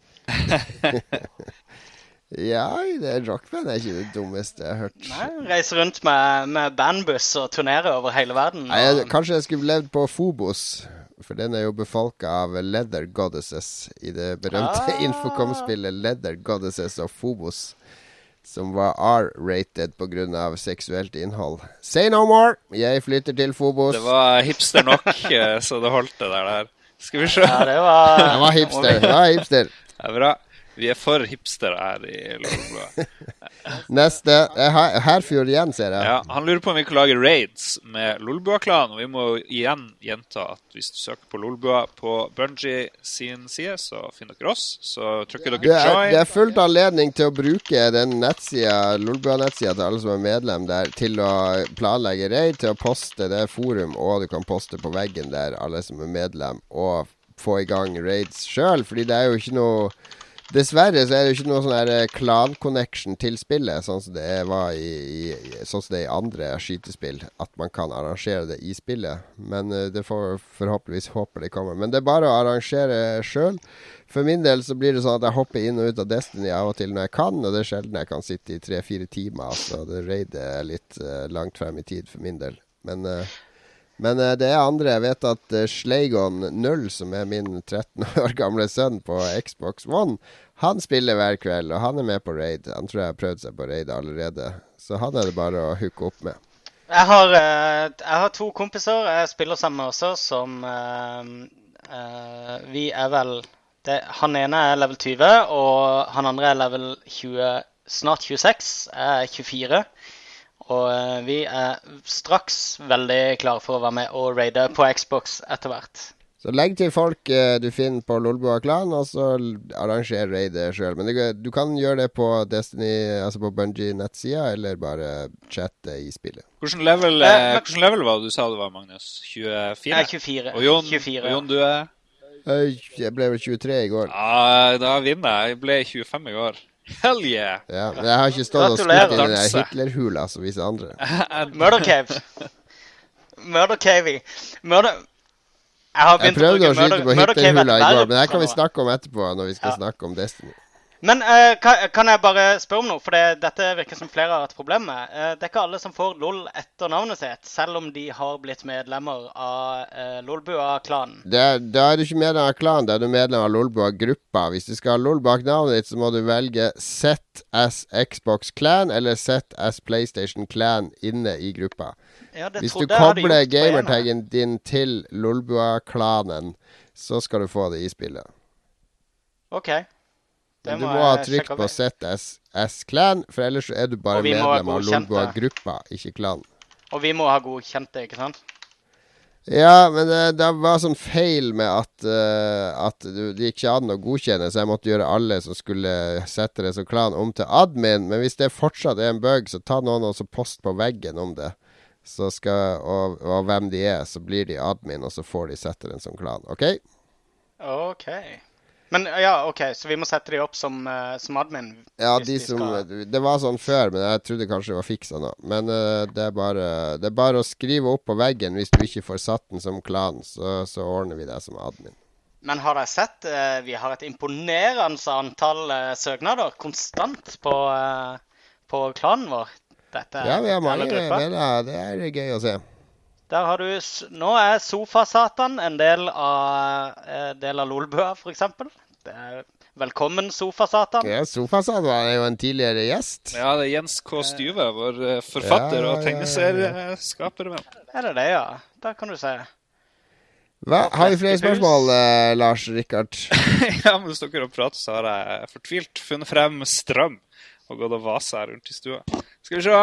Ja, rockband er ikke det dummeste jeg har hørt. Nei, reise rundt med bandbuss og turnere over hele verden. Nei, kanskje jeg skulle levd på Phobos. For den er jo befolket av Leather Goddesses i det berømte Infocom-spillet Leather Goddesses of Phobos, som var R-rated på grunn av seksuelt innhold. Say no more! Jeg flytter til Phobos. Det var hipster nok, så det holdt det der. Skal vi se? Ja, det var hipster. Det var hipster. Det er bra. Vi er for hipster her i Lolbua. Neste. Herfjord igjen, ser jeg. Ja, han lurer på om vi kan lage raids med Lolbua-klan, og vi må igjen gjenta at hvis du søker på Lolbua på Bungie sin side, så finner dere oss. Så trykker dere join. Det er fullt anledning til å bruke den nettsida, Lolbua-nettsida til alle som er medlem der, til å planlegge raid, til å poste det forum, og du kan poste på veggen der alle som er medlem, og få i gang raids selv, fordi det er jo ikke noe... Dessverre så er det jo ikke noe sånn her clan-connection til spillet, sånn som det var sånn som det er i andre skytespill, at man kan arrangere det i spillet. Men det får forhåpentligvis håpe det kommer. Men det er bare å arrangere selv. For min del så blir det sånn at jeg hopper inn og ut av Destiny av og til når jeg kan, og det er sjelden jeg kan sitte i 3-4 timer, så det raidet er litt langt frem i tid for min del. Men det er andre. Jeg vet at Slaygon 0, som er min 13 år gamle sønn på Xbox One, han spiller hver kveld, og han er med på raid. Han tror jeg har prøvd seg på raid allerede. Så han er det bare å hooke opp med. Jeg har 2 kompiser jeg spiller sammen med også, som vi er vel... han ene er level 20, og han andre er level 20, snart 26, jeg er 24. Og vi er straks veldig klare for å være med og raide på Xbox etter hvert. Så legg til folk du finner på Lolbua Klan, og så arranger raidet selv. Men du kan gjøre det på Destiny, altså på Bungie nettsida, eller bare chatte i spillet. Hvordan level var det du sa det var, Magnus? 24? Jeg er 24. Og Jon, 24, og Jon, du er? Jeg ble vel 23 i går. Ja, da vinner jeg. Jeg ble 25 i går. Hell yeah! Ja, men jeg har ikke stått og skutt i den der Hitler-hula som visse andre. Murder Cave. Murder Cave. Jeg prøvde å skyte på Hitler-hula i går, men det kan vi snakke om etterpå når vi skal snakke om Destiny. Men kan jeg bare spørre om noe, for dette virker som flere har et problem med. Det er ikke alle som får LOL etter navnet sitt, selv om de har blitt medlemmer av Lolbua-klanen. Da er du ikke medlem av klanen, da er du medlem av Lolbua-gruppa. Hvis du skal ha LOL bak navnet ditt, så må du velge Set as Xbox Clan eller Set as PlayStation Clan inne i gruppa. Ja, hvis du kobler gamertaggen din til Lolbua-klanen, så skal du få det i spillet. Ok. Men du må ha trykt på Set as Clan, for ellers er du bare medlem av Lolbua-gruppa, ikke klan. Og vi må ha godkjente, ikke sant? Ja, men det var sånn feil med at det gikk ikke an å godkjenne, så jeg måtte gjøre alle som skulle sette det som klan om til admin. Men hvis det fortsatt er en bug, så ta noen og så post på veggen om det. Så og hvem de er, så blir de admin, og så får de sette den som klan. Ok? Ok. Men ja, ok, så vi må sette de opp som admin? Ja, det var sånn før, men jeg trodde kanskje det var fiksa nå. Men det er bare å skrive opp på veggen hvis du ikke får satt den som klan, så ordner vi det som admin. Men har dere sett, vi har et imponerende antall søknader konstant på klanen vår. Dette Ja, vi har mange grupper. venner. Det er gøy å se. Der har du, nå er Sofasatan en del av Lolbua, for eksempel. Det er velkommen, Sofasatan. Ja, Sofasatan er jo en tidligere gjest. Ja, det er Jens K. Styve, vår forfatter og tegneserieskaper. Er det, ja? Der kan du se. Hva? Har vi flere spørsmål, Lars Rikard? Ja, mens dere har pratet, så har jeg fortvilt funnet frem strøm og gått og vaset rundt i stua. Skal vi se.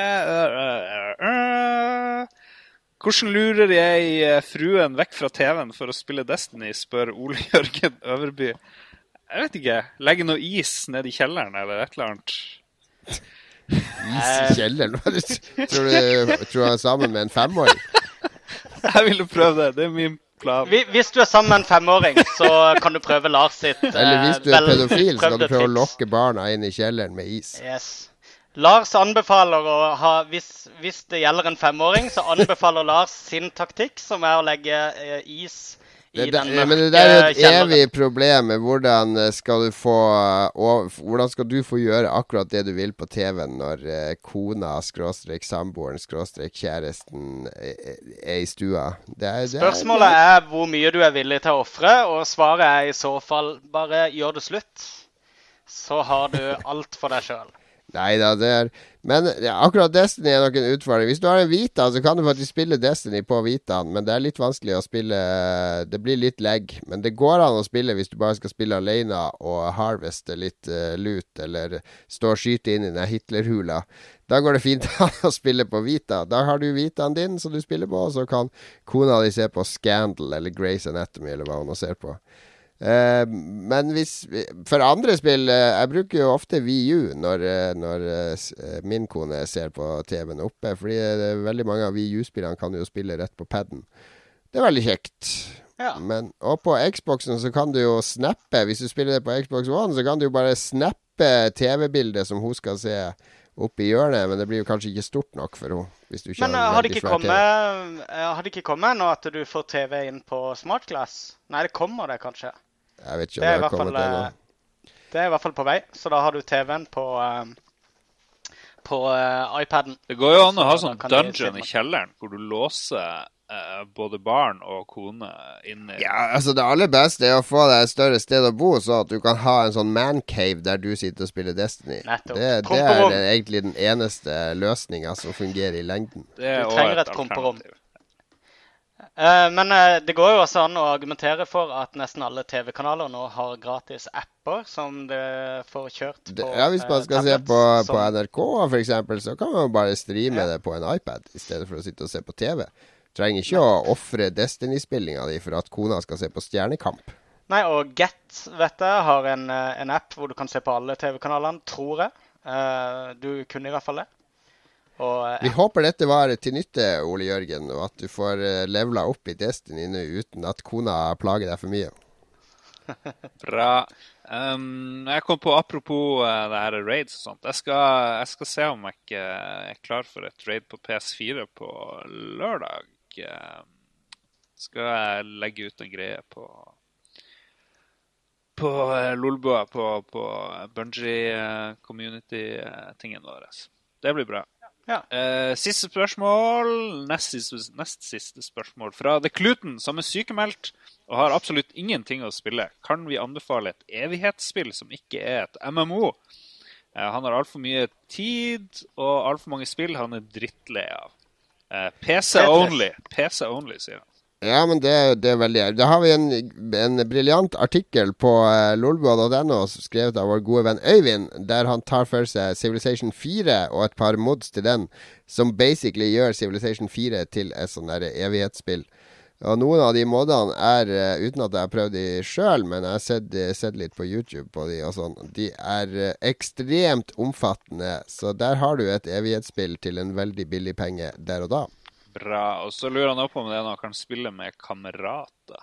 Hvordan lurer jeg fruen vekk fra TV-en for å spille Destiny, spør Ole Jørgen Øverby. Jeg vet ikke. Legge noe is ned i kjelleren, eller et eller annet. Is i kjelleren? Tror du han er sammen med en 5-åring? Jeg ville prøve det. Det er min plan. Hvis du er sammen med en 5-åring, så kan du prøve Lars sitt Eller hvis du er pedofil, så kan du prøve å lokke barna inn i kjelleren med is. Yes. Lars anbefaler å ha, hvis det gjelder en 5-åring, så anbefaler Lars sin taktikk, som er å legge is i den mørke men det der er et kjelleren. evig problem med hvordan skal du få gjøre akkurat det du vil på TV-en når kona, /samboeren, /kjæresten er i stua. Spørsmålet er hvor mye du er villig til å offre, og svaret er i så fall bare gjør det slutt. Så har du alt for deg selv. Neida, men akkurat Destiny er nok en utfordring. Hvis du har en Vita, så kan du faktisk spille Destiny på Vitaen, men det er litt vanskelig å spille. Det blir litt lag, men det går an å spille hvis du bare skal spille alene og harveste litt loot, eller stå og skyte inn i den Hitlerhula. Da går det fint å spille på Vita. Da har du Vitaen din som du spiller på, og så kan kona di se på Scandal eller Grey's Anatomy, eller hva hun ser på. Men for andre spill jeg bruker jo ofte Wii U når min kone ser på TV-en oppe, fordi veldig mange av Wii U-spillene kan jo spille rett på padden. Det er veldig kjekt. Ja. Og på Xboxen så kan du jo snappe. Hvis du spiller det på Xbox One, så kan du jo bare snappe TV-bildet som hun skal se oppe i hjørnet, men det blir jo kanskje ikke stort nok for henne. Hvis du ikke har det ikke kommet nå at du får TV inn på Smart Glass? Nei, det kommer det kanskje. Jeg vet ikke om det har kommet ennå. Det er i hvert fall på vei, så da har du TV-en på iPaden. Det går jo an å ha sånn dungeon i kjelleren, hvor du låser både barn og kone inne. Ja, altså det aller beste er å få deg et større sted å bo, så at du kan ha en sånn man-cave der du sitter og spiller Destiny. Det er egentlig den eneste løsningen som fungerer i lengden. Du trenger et promperom. Men det går jo også an å argumentere for at nesten alle TV-kanaler nå har gratis apper som det får kjørt på. Ja, hvis man skal se på NRK for eksempel, så kan man bare streame det på en iPad i stedet for å sitte og se på TV. Trenger ikke å offre Destiny-spillinga di for at kona skal se på Stjernekamp. Nei, og Get, vet jeg, har en app hvor du kan se på alle TV-kanalene, tror jeg. Du kunne i hvert fall det. Vi håper dette var til nytte, Ole Jørgen, og at du får levela opp i Destiny nå uten at kona plager deg for mye. Bra. Jeg kom på, apropos det her raids og sånt, jeg skal se om jeg ikke er klar for et raid på PS4 på lørdag. Skal jeg legge ut en greie på Lolbua, på Bungie community-tingen vår. Det blir bra. Ja. Siste spørsmål, nest siste spørsmål fra The Kluten, som er sykemeldt og har absolutt ingenting å spille. Kan vi anbefale et evighetsspill som ikke er et MMO? Han har alt for mye tid og alt for mange spill han er drittlei av. PC only, sier han. Ja, men det er veldig. Da har vi en briljant artikkel på lolbua.no skrevet av vår gode venn Øyvind, der han tar for seg Civilization 4 og et par mods til den, som basically gjør Civilization 4 til et sånn der evighetsspill. Og noen av de modene uten at jeg har prøvd de selv, men jeg har sett litt på YouTube på de og sånn, de er ekstremt omfattende, så der har du et evighetsspill til en veldig billig penge der og da. Bra, og så lurer han opp om det er noe han kan spille med kamerater.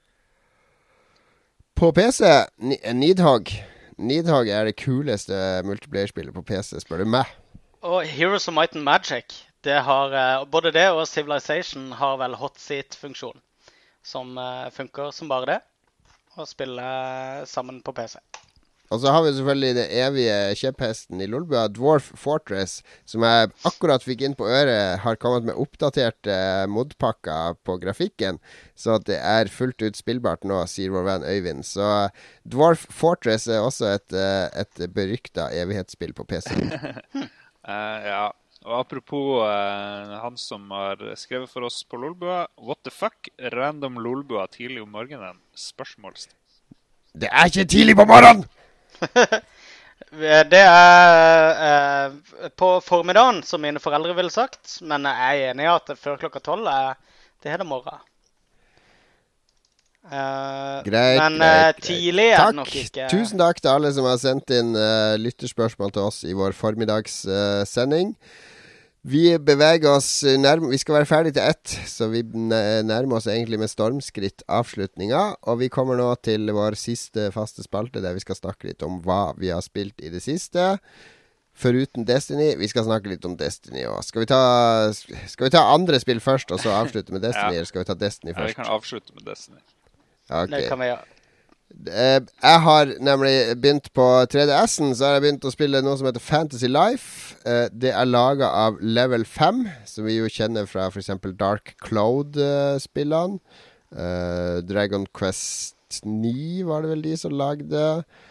På PC, Nidhogg. Nidhogg er det kuleste multiplayer-spillet på PC, spør du meg. Og Heroes of Might and Magic, det har, både det og Civilization har vel hot seat-funksjon, som funker som bare det, å spille sammen på PC. Og så har vi selvfølgelig det evige kjepphesten i Lolbua, Dwarf Fortress, som jeg akkurat fikk inn på øret, har kommet med oppdaterte modpakker på grafikken, så at det er fullt ut spillbart nå, sier vår venn Øyvind. Så Dwarf Fortress er også et berykta evighetsspill på PC. Ja, og apropos han som har skrevet for oss på Lolbua, what the fuck, random Lolbua tidlig om morgenen, spørsmålstegn. Det er ikke tidlig på morgenen! Det er på formiddagen, som mine foreldre ville sagt, men jeg er enig i at før klokka 12 det er det morgen. Greit. Tidlig er det nok ikke. Tusen takk til alle som har sendt inn lytterspørsmål til oss i vår formiddagssending. Vi beveger oss vi skal være ferdig til 1, så vi nærmer oss egentlig med stormskritt avslutninga, og vi kommer nå til vår siste faste spalte, der vi skal snakke litt om hva vi har spilt i det siste, foruten Destiny. Vi skal snakke litt om Destiny også. Skal vi ta andre spill først, og så avslutte med Destiny, eller skal vi ta Destiny først? Ja, vi kan avslutte med Destiny. Okay. Det kan vi gjøre. Jeg har nemlig begynt på 3DS'en, så har jeg begynt å spille noe som heter Fantasy Life. Det er laget av Level 5, som vi jo kjenner fra for eksempel Dark Cloud-spillene. Dragon Quest 9 var det vel de som lagde.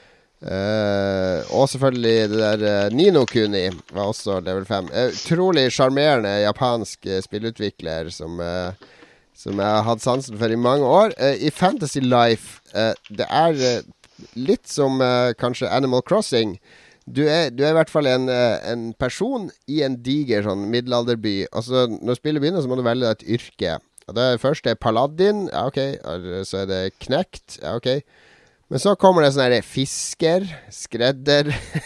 Og selvfølgelig det der Ni no Kuni var også Level 5. Utrolig charmerende japansk spillutvikler som jeg har hatt sansen for i mange år. I Fantasy Life, det er litt som kanskje Animal Crossing. Du er i hvert fall en person i en diger sånn middelalderby. Altså, når spillet begynner, så må du velge et yrke. Og det første er Paladin, ja ok. Så er det Knekt, ja ok. Men så kommer det sånn her fisker, skredder,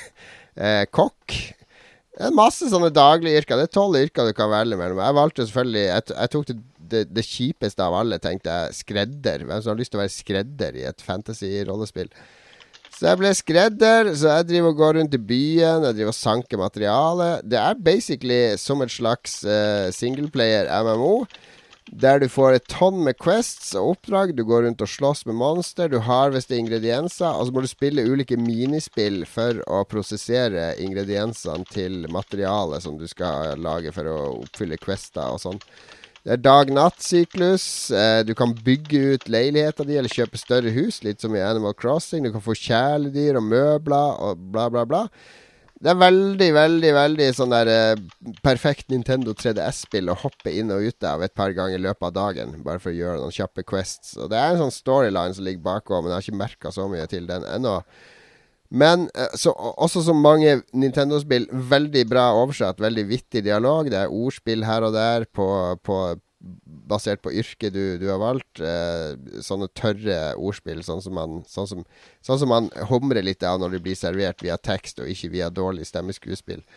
kokk. Det er masse sånne daglige yrker. Det er 12 yrker du kan velge mellom. Jeg valgte selvfølgelig, jeg tok det kjipeste av alle, tenkte jeg, skredder. Hvem som har lyst til å være skredder i et fantasy-rollespill? Så jeg ble skredder, så jeg driver og går rundt i byen, jeg driver og sanker materiale. Det er basically som et slags singleplayer MMO, der du får et tonn med quests og oppdrag. Du går rundt og slåss med monster, du harvester ingredienser, og så må du spille ulike minispill for å prosessere ingrediensene til materiale som du skal lage for å oppfylle quester og sånn. Det er dag-natt-syklus. Du kan bygge ut leiligheten din, eller kjøpe større hus, litt som i Animal Crossing. Du kan få kjæledyr og møbler og bla bla bla. Det er veldig, veldig, veldig sånn der perfekt Nintendo 3DS-spill å hoppe inn og ut av et par ganger i løpet av dagen, bare for å gjøre noen kjappe quests. Og det er en sånn storyline som ligger bakom, men jeg har ikke merket så mye til den ennå. Men også som mange Nintendo-spill, veldig bra oversatt, veldig vittig dialog. Det er ordspill her og der basert på yrket du har valgt. Sånne tørre ordspill, sånn som man humrer litt av når det blir servert via tekst og ikke via dårlig stemmeskuespill.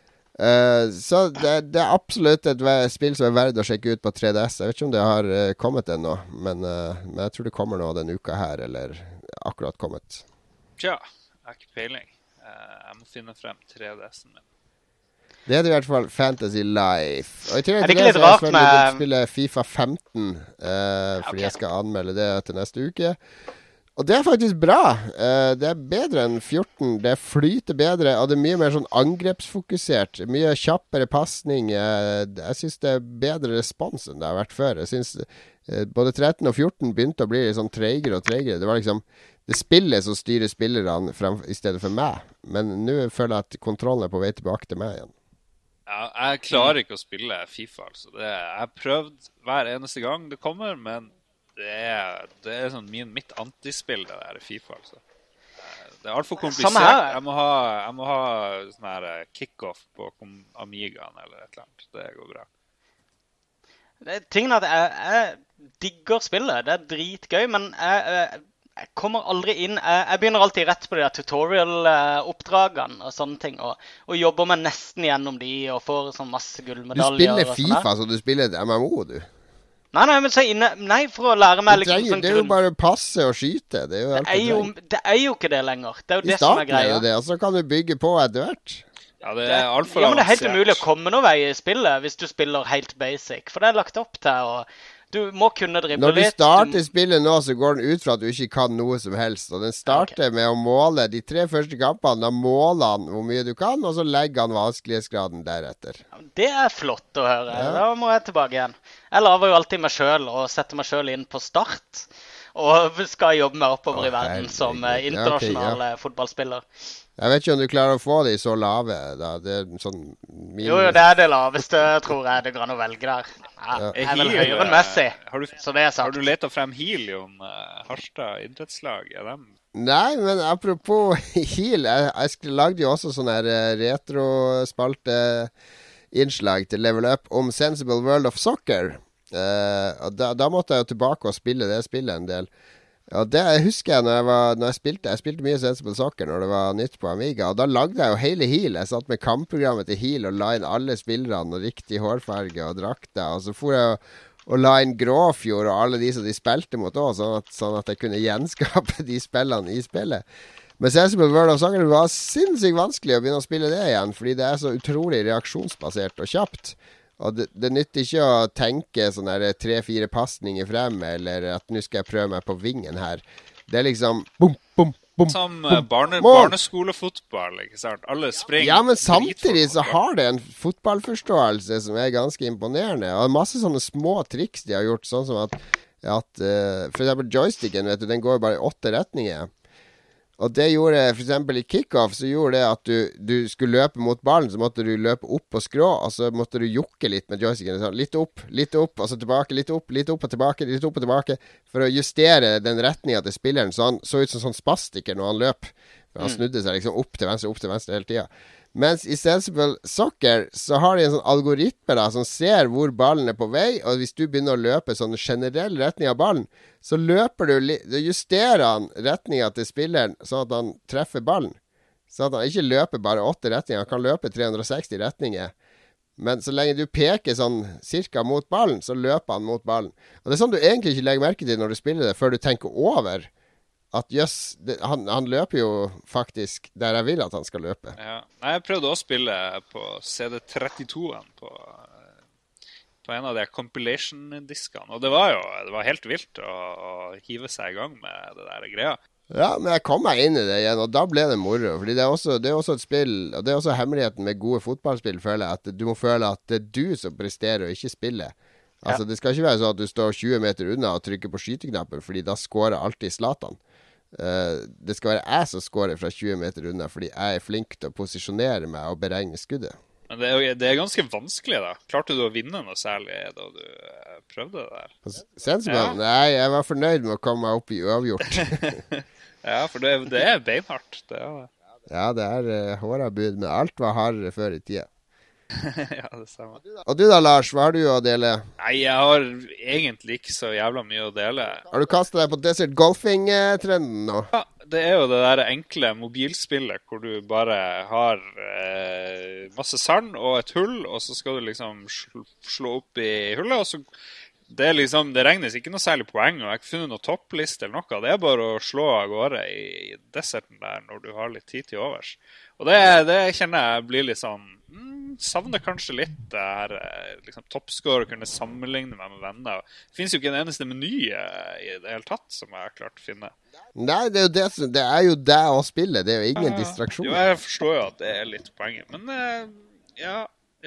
Så det er absolutt et spill som er verdt å sjekke ut på 3DS. Jeg vet ikke om det har kommet ennå, men jeg tror det kommer nå denne uka her, eller akkurat kommet. Tja. Jeg har ikke peiling. Jeg må finne frem 3DS'en min. Det er i hvert fall Fantasy Life. Og i tillegg til det så er det jeg spiller FIFA 15, fordi jeg skal anmelde det til neste uke. Og det er faktisk bra. Det er bedre enn 14. Det flyter bedre, og det er mye mer sånn angrepsfokusert. Mye kjappere passning. Jeg synes det er bedre respons enn det har vært før. Jeg synes både 13 og 14 begynte å bli litt sånn tregere og tregere. Det var liksom det spillet som styrer spillerne i stedet for meg. Men nå føler jeg at kontrollen er på vei tilbake til meg igjen. Ja, jeg klarer ikke å spille FIFA, altså. Jeg har prøvd hver eneste gang det kommer, men det er sånn mitt antispill, det der FIFA, altså. Det er alt for komplisert. Jeg må ha sånn her kick-off på Amigaen eller et eller annet. Det går bra. Tingen er at jeg digger spillet. Det er dritgøy, men jeg kommer aldri inn. Jeg begynner alltid rett på de der tutorial-oppdragene og sånne ting, og jobber meg nesten gjennom de, og får sånn masse gullmedaljer. Du spiller FIFA, så du spiller et MMO, du? Nei, for å lære meg liksom sånn det er jo bare passe og skyte. Det er jo ikke det lenger. Det er jo det som er greia. I starten er jo det, og så kan du bygge på etter hvert. Ja, det er alt for avansert. Ja, men det er helt umulig å komme noen vei i spillet hvis du spiller helt basic, for det er lagt opp til å Du må kunne drible litt. Når du starter spillet nå, så går den ut fra at du ikke kan noe som helst. Og den starter med å måle de 3 første kampene. Da måler han hvor mye du kan, og så legger han vanskelighetsgraden deretter. Det er flott å høre. Ja. Da må jeg tilbake igjen. Jeg laver jo alltid meg selv og setter meg selv inn på start. Og skal jobbe meg oppover i verden som internasjonal fotballspiller. Jeg vet ikke om du klarer å få de så lave da. Det er sånn Jo, det er det laveste, tror jeg det går an å velge der. Jeg er vel høyere enn Messi, så det er sant. Har du letet frem Helion, Harstad idrettslag? Nei, men apropos Heal, jeg lagde jo også sånne retrospalte innslag til Level Up om Sensible World of Soccer. Og da måtte jeg jo tilbake og spille det spillet en del. Og det husker jeg når jeg spilte mye Sensible Soccer når det var nytt på Amiga. Og da lagde jeg jo hele Heal. Jeg satt med kampprogrammet til Heal og la inn alle spillerne og riktig hårfarge og drakter. Og så for jeg og la inn Gråfjord og alle de som de spilte mot også, sånn at jeg kunne gjenskape de spillene i spillet. Men Sensible World of Soccer var sinnssykt vanskelig å begynne å spille det igjen, fordi det er så utrolig reaksjonsbasert og kjapt. Og det nytter ikke å tenke sånne 3-4 pasninger frem, eller at nå skal jeg prøve meg på vingen her. Det er liksom bom, bom, bom. Som barneskolefotball, ikke sant? Alle springer. Ja, men samtidig så har det en fotballforståelse som er ganske imponerende. Og masse sånne små triks de har gjort, sånn som at for eksempel joysticken, vet du, den går bare i 8 retninger. Og det gjorde, for eksempel i kickoff, så gjorde det at du skulle løpe mot ballen, så måtte du løpe opp på skrå, og så måtte du jukke litt med joysticken. Sånn, litt opp, og så tilbake, litt opp og tilbake, litt opp og tilbake, for å justere den retningen til spilleren, så han så ut som sånn spastiker når han løp. Han snudde seg liksom opp til venstre hele tiden. Mens i Sensible Soccer så har de en sånn algoritme da, som ser hvor ballen er på vei, og hvis du begynner å løpe sånn generell retning av ballen, så løper du justerer han retningen til spilleren sånn at han treffer ballen. Sånn at han ikke løper bare 8 retninger, han kan løpe 360 retninger. Men så lenge du peker sånn cirka mot ballen, så løper han mot ballen. Og det er sånn du egentlig ikke legger merke til når du spiller det, før du tenker over at han løper jo faktisk der jeg vil at han skal løpe. Ja. Jeg prøvde å spille på CD32-en på en av de compilation-diskene, og det var helt vilt å hive seg i gang med det der greia. Ja, men jeg kom meg inn i det igjen, og da ble det moro. Fordi det er også et spill, og det er også hemmeligheten med gode fotballspill, føler jeg, at du må føle at det er du som presterer og ikke spiller. Altså, det skal ikke være sånn at du står 20 meter unna og trykker på skyteknappen, fordi da scorer alltid Zlatan. Det skal være jeg som scorer fra 20 meter unna, fordi jeg er flink til å posisjonere meg og beregne skuddet. Men det er ganske vanskelig da. Klarte du å vinne noe særlig da du prøvde det der? Sensible? Ja. Nei, jeg var fornøyd med å komme meg opp i uavgjort. Ja, for det er beinhardt. Det er det. Ja, det er hårabud, men alt var hardere før i tida. Ja, det stemmer. Og du da, Lars, hva har du å dele? Nei, jeg har egentlig ikke så jævla mye å dele. Har du kastet deg på desert golfing-trenden nå? Ja, det er jo det der enkle mobilspillet hvor du bare har masse sand og et hull, og så skal du liksom slå opp i hullet, og så det regnes ikke noe særlig poeng, og jeg har ikke funnet noe toppliste eller noe. Det er bare å slå av gårde i deserten der når du har litt tid til overs. Og det kjenner jeg blir litt sånn savner kanskje litt det her toppscore, å kunne sammenligne meg med venner. Det finnes jo ikke en eneste meny i det hele tatt som jeg har klart å finne. Nei, det er jo det å spille. Det er jo ingen distraksjon. Jo, jeg forstår jo at det er litt poenget. Men ja,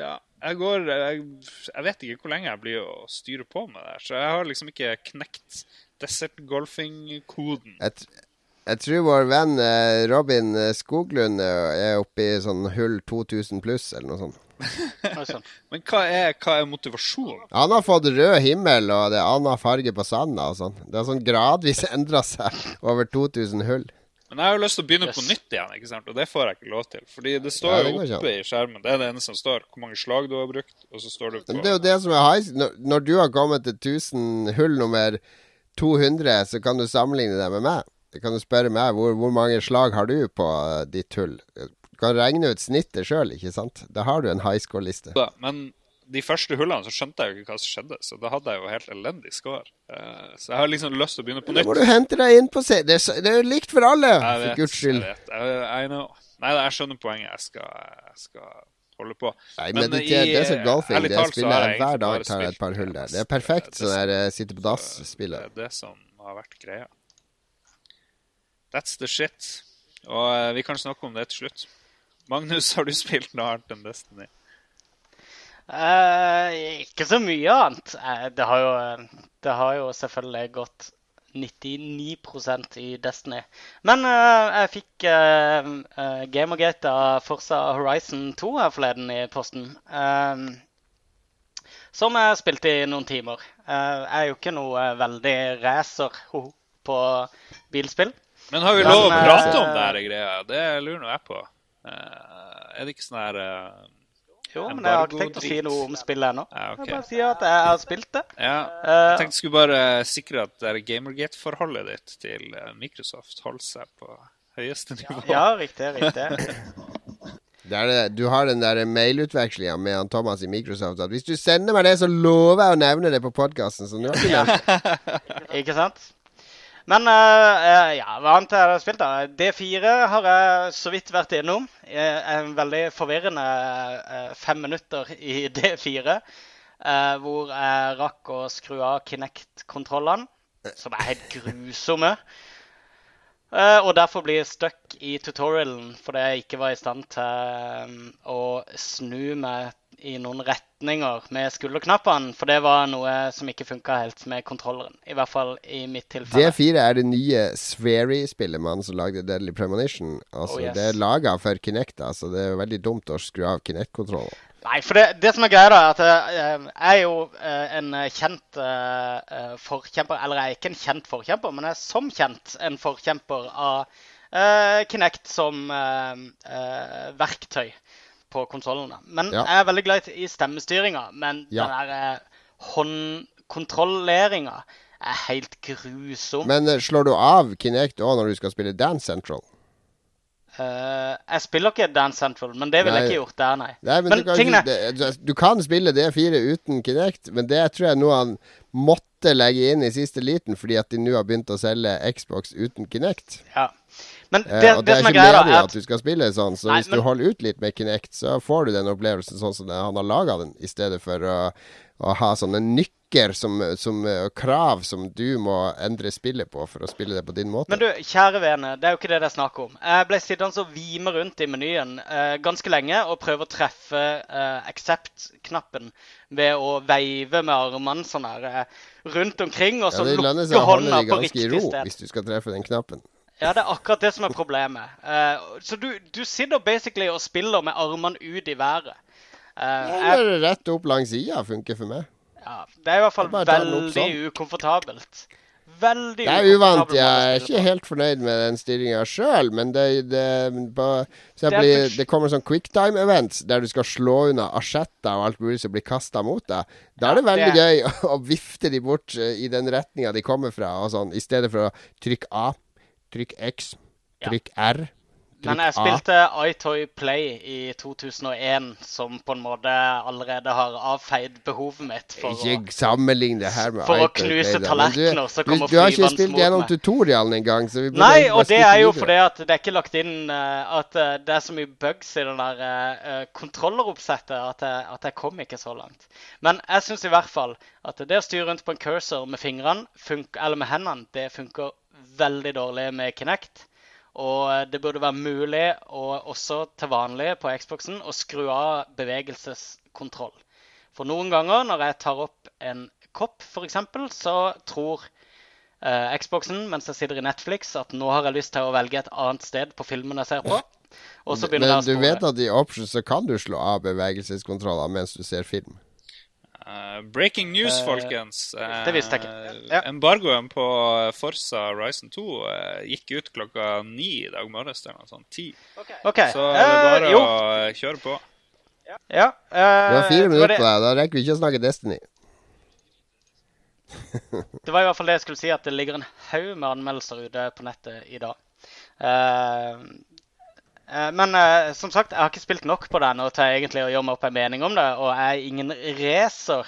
jeg vet ikke hvor lenge jeg blir å styre på med det her. Så jeg har liksom ikke knekt desert golfing-koden. Jeg tror vår venn Robin Skoglund er oppe i sånn hull 2000 pluss, eller noe sånt. Men hva er motivasjonen? Han har fått rød himmel, og det er annen farge på sanda og sånn. Det har sånn gradvis endret seg over 2000 hull. Men jeg har jo lyst til å begynne på nytt igjen, ikke sant? Og det får jeg ikke lov til. Fordi det står jo oppe i skjermen. Det er det eneste som står. Hvor mange slag du har brukt, og så står det på... Men det er jo det som er når du har kommet til 1000 hull nummer 200, så kan du sammenligne det med meg. Det kan du spørre meg, hvor mange slag har du på ditt hull? Du kan regne ut snittet selv, ikke sant? Da har du en high score-liste. Men de første hullene så skjønte jeg jo ikke hva som skjedde, så da hadde jeg jo helt elendig score. Så jeg har liksom lyst til å begynne på nytt. Da må du hente deg inn på seg. Det er jo likt for alle, for Guds skyld. Jeg vet. I know. Nei, jeg skjønner poenget. Jeg skal holder på. Nei, men det er så golfing. Det spiller jeg hver dag, tar jeg et par hull der. Det er perfekt sånn der sitte på dass-spillet. Det er det som har vært greia. That's the shit. Og vi kan snakke om det til slutt. Magnus, har du spilt noe annet enn Destiny? Ikke så mye annet. Det har jo selvfølgelig gått 99% i Destiny. Men jeg fikk Gamergate av Forza Horizon 2 her forleden i posten. Som jeg spilte i noen timer. Jeg er jo ikke noe veldig racer på bilspill. Men har vi lov å prate om det her greia? Det lurer nå jeg på. Er det ikke sånn her... Jo, men jeg har ikke tenkt å si noe om spillet ennå. Ja, okay. Jeg bare sier at jeg har spilt det. Ja, jeg tenkte jeg skulle bare sikre at det Gamergate-forholdet ditt til Microsoft holder seg på høyeste nivå. Ja, riktig. Du har den der mailutvekslinga med han Thomas i Microsoft, at hvis du sender meg det, så lover jeg å nevne det på podcasten. Så nå har du nevnt det. Ikke sant? Men hva annet har jeg spilt da? D4 har jeg så vidt vært innom. En veldig forvirrende 5 minutter i D4, hvor jeg rakk å skru av Kinect-kontrollene, som er helt grusomme. Og derfor blir jeg stuck i tutorialen, fordi jeg ikke var i stand til å snu meg i noen retninger med skulderknappene, for det var noe som ikke funket helt med kontrolleren, i hvert fall i mitt tilfelle. D4 er det nye Swery-spillet, mannen som lagde Deadly Premonition. Altså, yes. Det er laget for Kinect, altså det er veldig dumt å skru av Kinect-kontrollen. Nei, for det som er greia da, at jeg er jo en kjent forkjemper, eller jeg er ikke en kjent forkjemper, men jeg er som kjent en forkjemper av Kinect som verktøy på konsolene. Men jeg er veldig glad i stemmestyringa, men den der håndkontrolleringa er helt grusom. Men slår du av Kinect også når du skal spille Dance Central? Jeg spiller ikke Dance Central, men det vil jeg ikke gjort der, nei. Men du kan spille D4 uten Kinect, men det tror jeg noe han måtte legge inn i siste liten, fordi at de nå har begynt å selge Xbox uten Kinect. Ja. Men og det er ikke meningen at du skal spille sånn, så hvis du holder ut litt med Kinect, så får du den opplevelsen sånn som han har laget den, i stedet for å ha sånne nykker som krav som du må endre spillet på for å spille det på din måte. Men du, kjære vene, det er jo ikke det jeg snakker om. Jeg ble sittende og vime rundt i menyen ganske lenge og prøve å treffe accept-knappen ved å veive med armene sånn her rundt omkring, og så lukke hånda på riktig sted. Hvis du skal treffe den knappen. Ja, det er akkurat det som er problemet. Så du sitter basically og spiller med armene ut i været. Eller rett opp langs siden funker for meg. Ja, det er i hvert fall veldig ukomfortabelt. Det er uvant. Jeg er ikke helt fornøyd med den styringen selv, men det kommer sånn quicktime-events der du skal slå unna asjetter og alt mulig som blir kastet mot deg. Da er det veldig gøy å vifte de bort i den retningen de kommer fra, og sånn, i stedet for å trykke A. Trykk X, trykk R, trykk A. Men jeg spilte iToy Play i 2001, som på en måte allerede har avfeid behovet mitt for sammenligne det her med for å knuse tallerkener, så kommer du har ikke spilt gjennom tutorialen en gang, så vi burde... Nei, og det er jo fordi at det er ikke lagt inn at det er så mye bugs i den der kontrolleroppsettet at jeg kom ikke så langt. Men jeg synes i hvert fall at det å styre rundt på en cursor med fingrene, eller med hendene, det funker veldig dårlig med Kinect, og det burde være mulig også til vanlig på Xboxen å skru av bevegelseskontroll. For noen ganger når jeg tar opp en kopp for eksempel, så tror Xboxen mens jeg sitter i Netflix at nå har jeg lyst til å velge et annet sted på filmen jeg ser på. Og så begynner Men du vet at i options så kan du slå av bevegelseskontroller mens du ser film. Breaking news, folkens. Det visste jeg ikke. Ja. Embargoen på Forza Horizon 2 gikk ut klokka 9 i dag morges, eller noe sånt, 10. Okay. Så det er bare å kjøre på. Ja. Du har 4 minutter på deg, da rekker vi ikke å snakke Destiny. Det var i hvert fall det jeg skulle si, at det ligger en haug med anmeldelser ute på nettet i dag. Men som sagt, jeg har ikke spilt nok på den til egentlig å gjøre meg opp en mening om det, og jeg er ingen racer.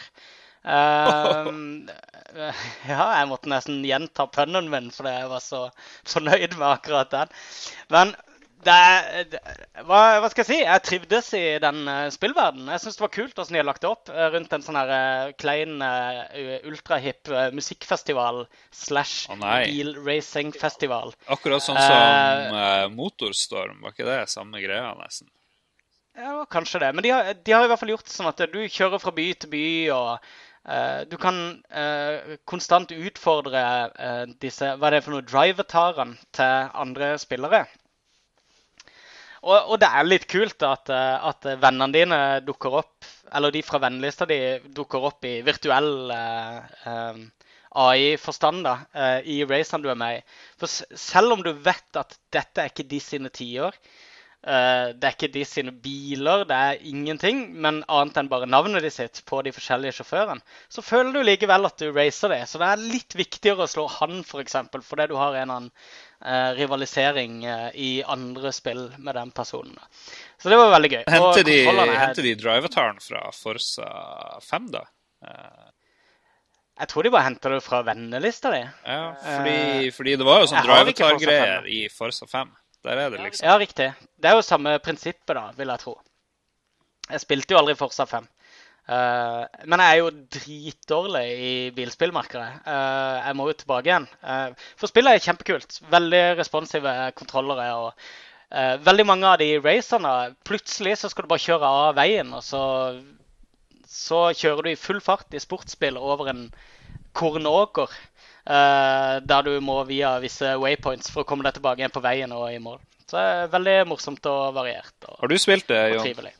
Jeg måtte nesten gjenta pønnen min, fordi jeg var så fornøyd med akkurat den. Men Hva skal jeg si? Jeg trivdes i den spillverdenen. Jeg synes det var kult hvordan de har lagt det opp rundt en sånn her klein, ultrahipp musikkfestival / bilracingfestival. Akkurat sånn som Motorstorm, var ikke det samme greia nesten? Ja, kanskje det. Men de har i hvert fall gjort sånn at du kjører fra by til by, og du kan konstant utfordre disse, hva er det for noe, drivetarene til andre spillere. Og det er litt kult at vennene dine dukker opp, eller de fra vennelista de dukker opp i virtuell AI-forstand i racene du er med i. For selv om du vet at dette er ikke de sine tider, det er ikke de sine biler, det er ingenting, men annet enn bare navnet de sitt på de forskjellige sjåførene, så føler du likevel at du racer det. Så det er litt viktigere å slå han for eksempel, fordi du har en annen rivalisering i andre spill med den personen. Så det var veldig gøy. Henter de drivetaren fra Forza 5 da? Jeg tror de bare henter det fra vennelista di. Ja, fordi det var jo sånn drivetar-greier i Forza 5. Der er det liksom. Ja, riktig. Det er jo samme prinsippet da, vil jeg tro. Jeg spilte jo aldri Forza 5. Men jeg er jo dritdårlig i bilspillmarkedet. Jeg må jo tilbake igjen. For spillet er kjempekult. Veldig responsive kontrollere. Og veldig mange av de racerne, plutselig så skal du bare kjøre av veien, og så kjører du i full fart i sportsspill over en kornåker. Der du må via visse waypoints for å komme deg tilbake igjen på veien og i mål. Så det er veldig morsomt og variert. Har du spilt det, Jon? Trivelig.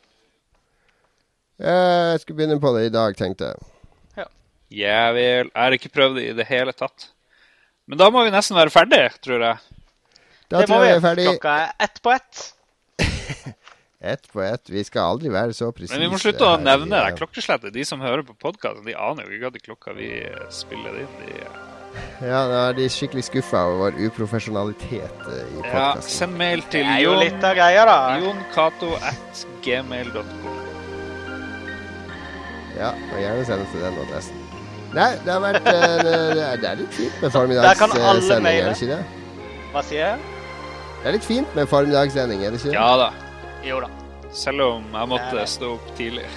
Jeg skulle begynne på det i dag, tenkte jeg. Ja. Jeg har ikke prøvd det i det hele tatt. Men da må vi nesten være ferdig, tror jeg. Da tror jeg vi er ferdig. Klokka er 1 på 1. 1 på 1. Vi skal aldri være så presise. Men vi må slutte å nevne det klokkeslettet. De som hører på podcasten, de aner jo ikke at de klokka vi spiller det inn. Ja, de er skikkelig skuffet over vår uprofesjonalitet i podcasten. Ja, send mail til Det er jo litt av greia da. jonkato@gmail.com. Ja, og gjerne sende til den adressen. Nei, det har vært det er litt fint med formiddagssending, er det ikke det? Hva sier jeg? Det er litt fint med formiddagssending, er det ikke det? Ja da. Jo da. Selv om jeg måtte stå opp tidlig.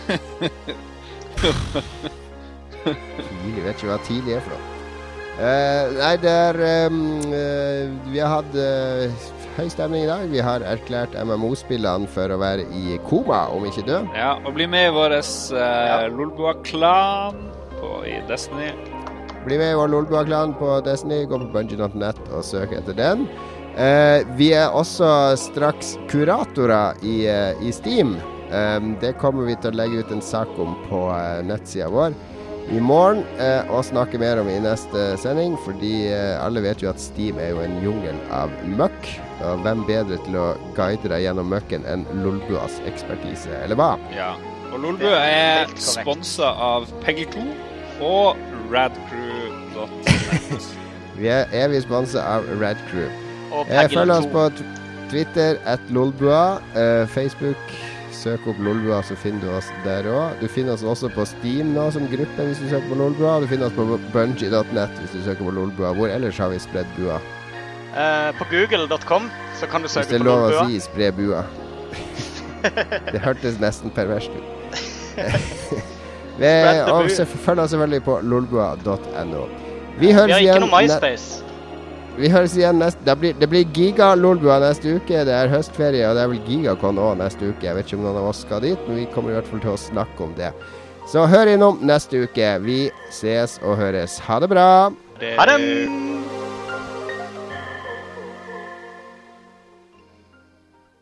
Tidlig, vet ikke hva tidlig er for noe. Nei, vi har hatt høy stemning i dag. Vi har erklært MMO-spillene for å være i koma, om ikke død. Ja, og bli med i vår Lolbua-klan i Destiny. Bli med i vår Lolbua-klan på Destiny. Gå på Bungie.net og søk etter den. Vi er også straks kuratorer i Steam. Det kommer vi til å legge ut en sak om på nettsida vår i morgen, og snakke mer om i neste sending, fordi alle vet jo at Steam er jo en jungel av møkk, og hvem bedre til å guide deg gjennom møkken enn Lolbuas ekspertise, eller hva? Ja, og Lolbua er sponset av Peggle 2 og radcrew.net. Vi er evig sponset av Radcrew. Følg oss på Twitter @lolbua, Facebook. Søk opp Lolbua, så finner du oss der også. Du finner oss også på Steam nå som gruppe hvis du søker på Lolbua. Du finner oss på Bungie.net hvis du søker på Lolbua. Hvor ellers har vi spredd bua? På google.com så kan du søke på Lolbua. Hvis det er lov å si spre bua. Det hørtes nesten perverst ut. Og følg oss selvfølgelig på lolbua.no. Vi har ikke noe MySpace. Vi høres igjen det blir Giga-Lolbua neste uke. Det er høstferie, og det er vel GigaCon også neste uke. Jeg vet ikke om noen av oss skal dit, men vi kommer i hvert fall til å snakke om det. Så hør innom neste uke. Vi ses og høres. Ha det bra! Ha det!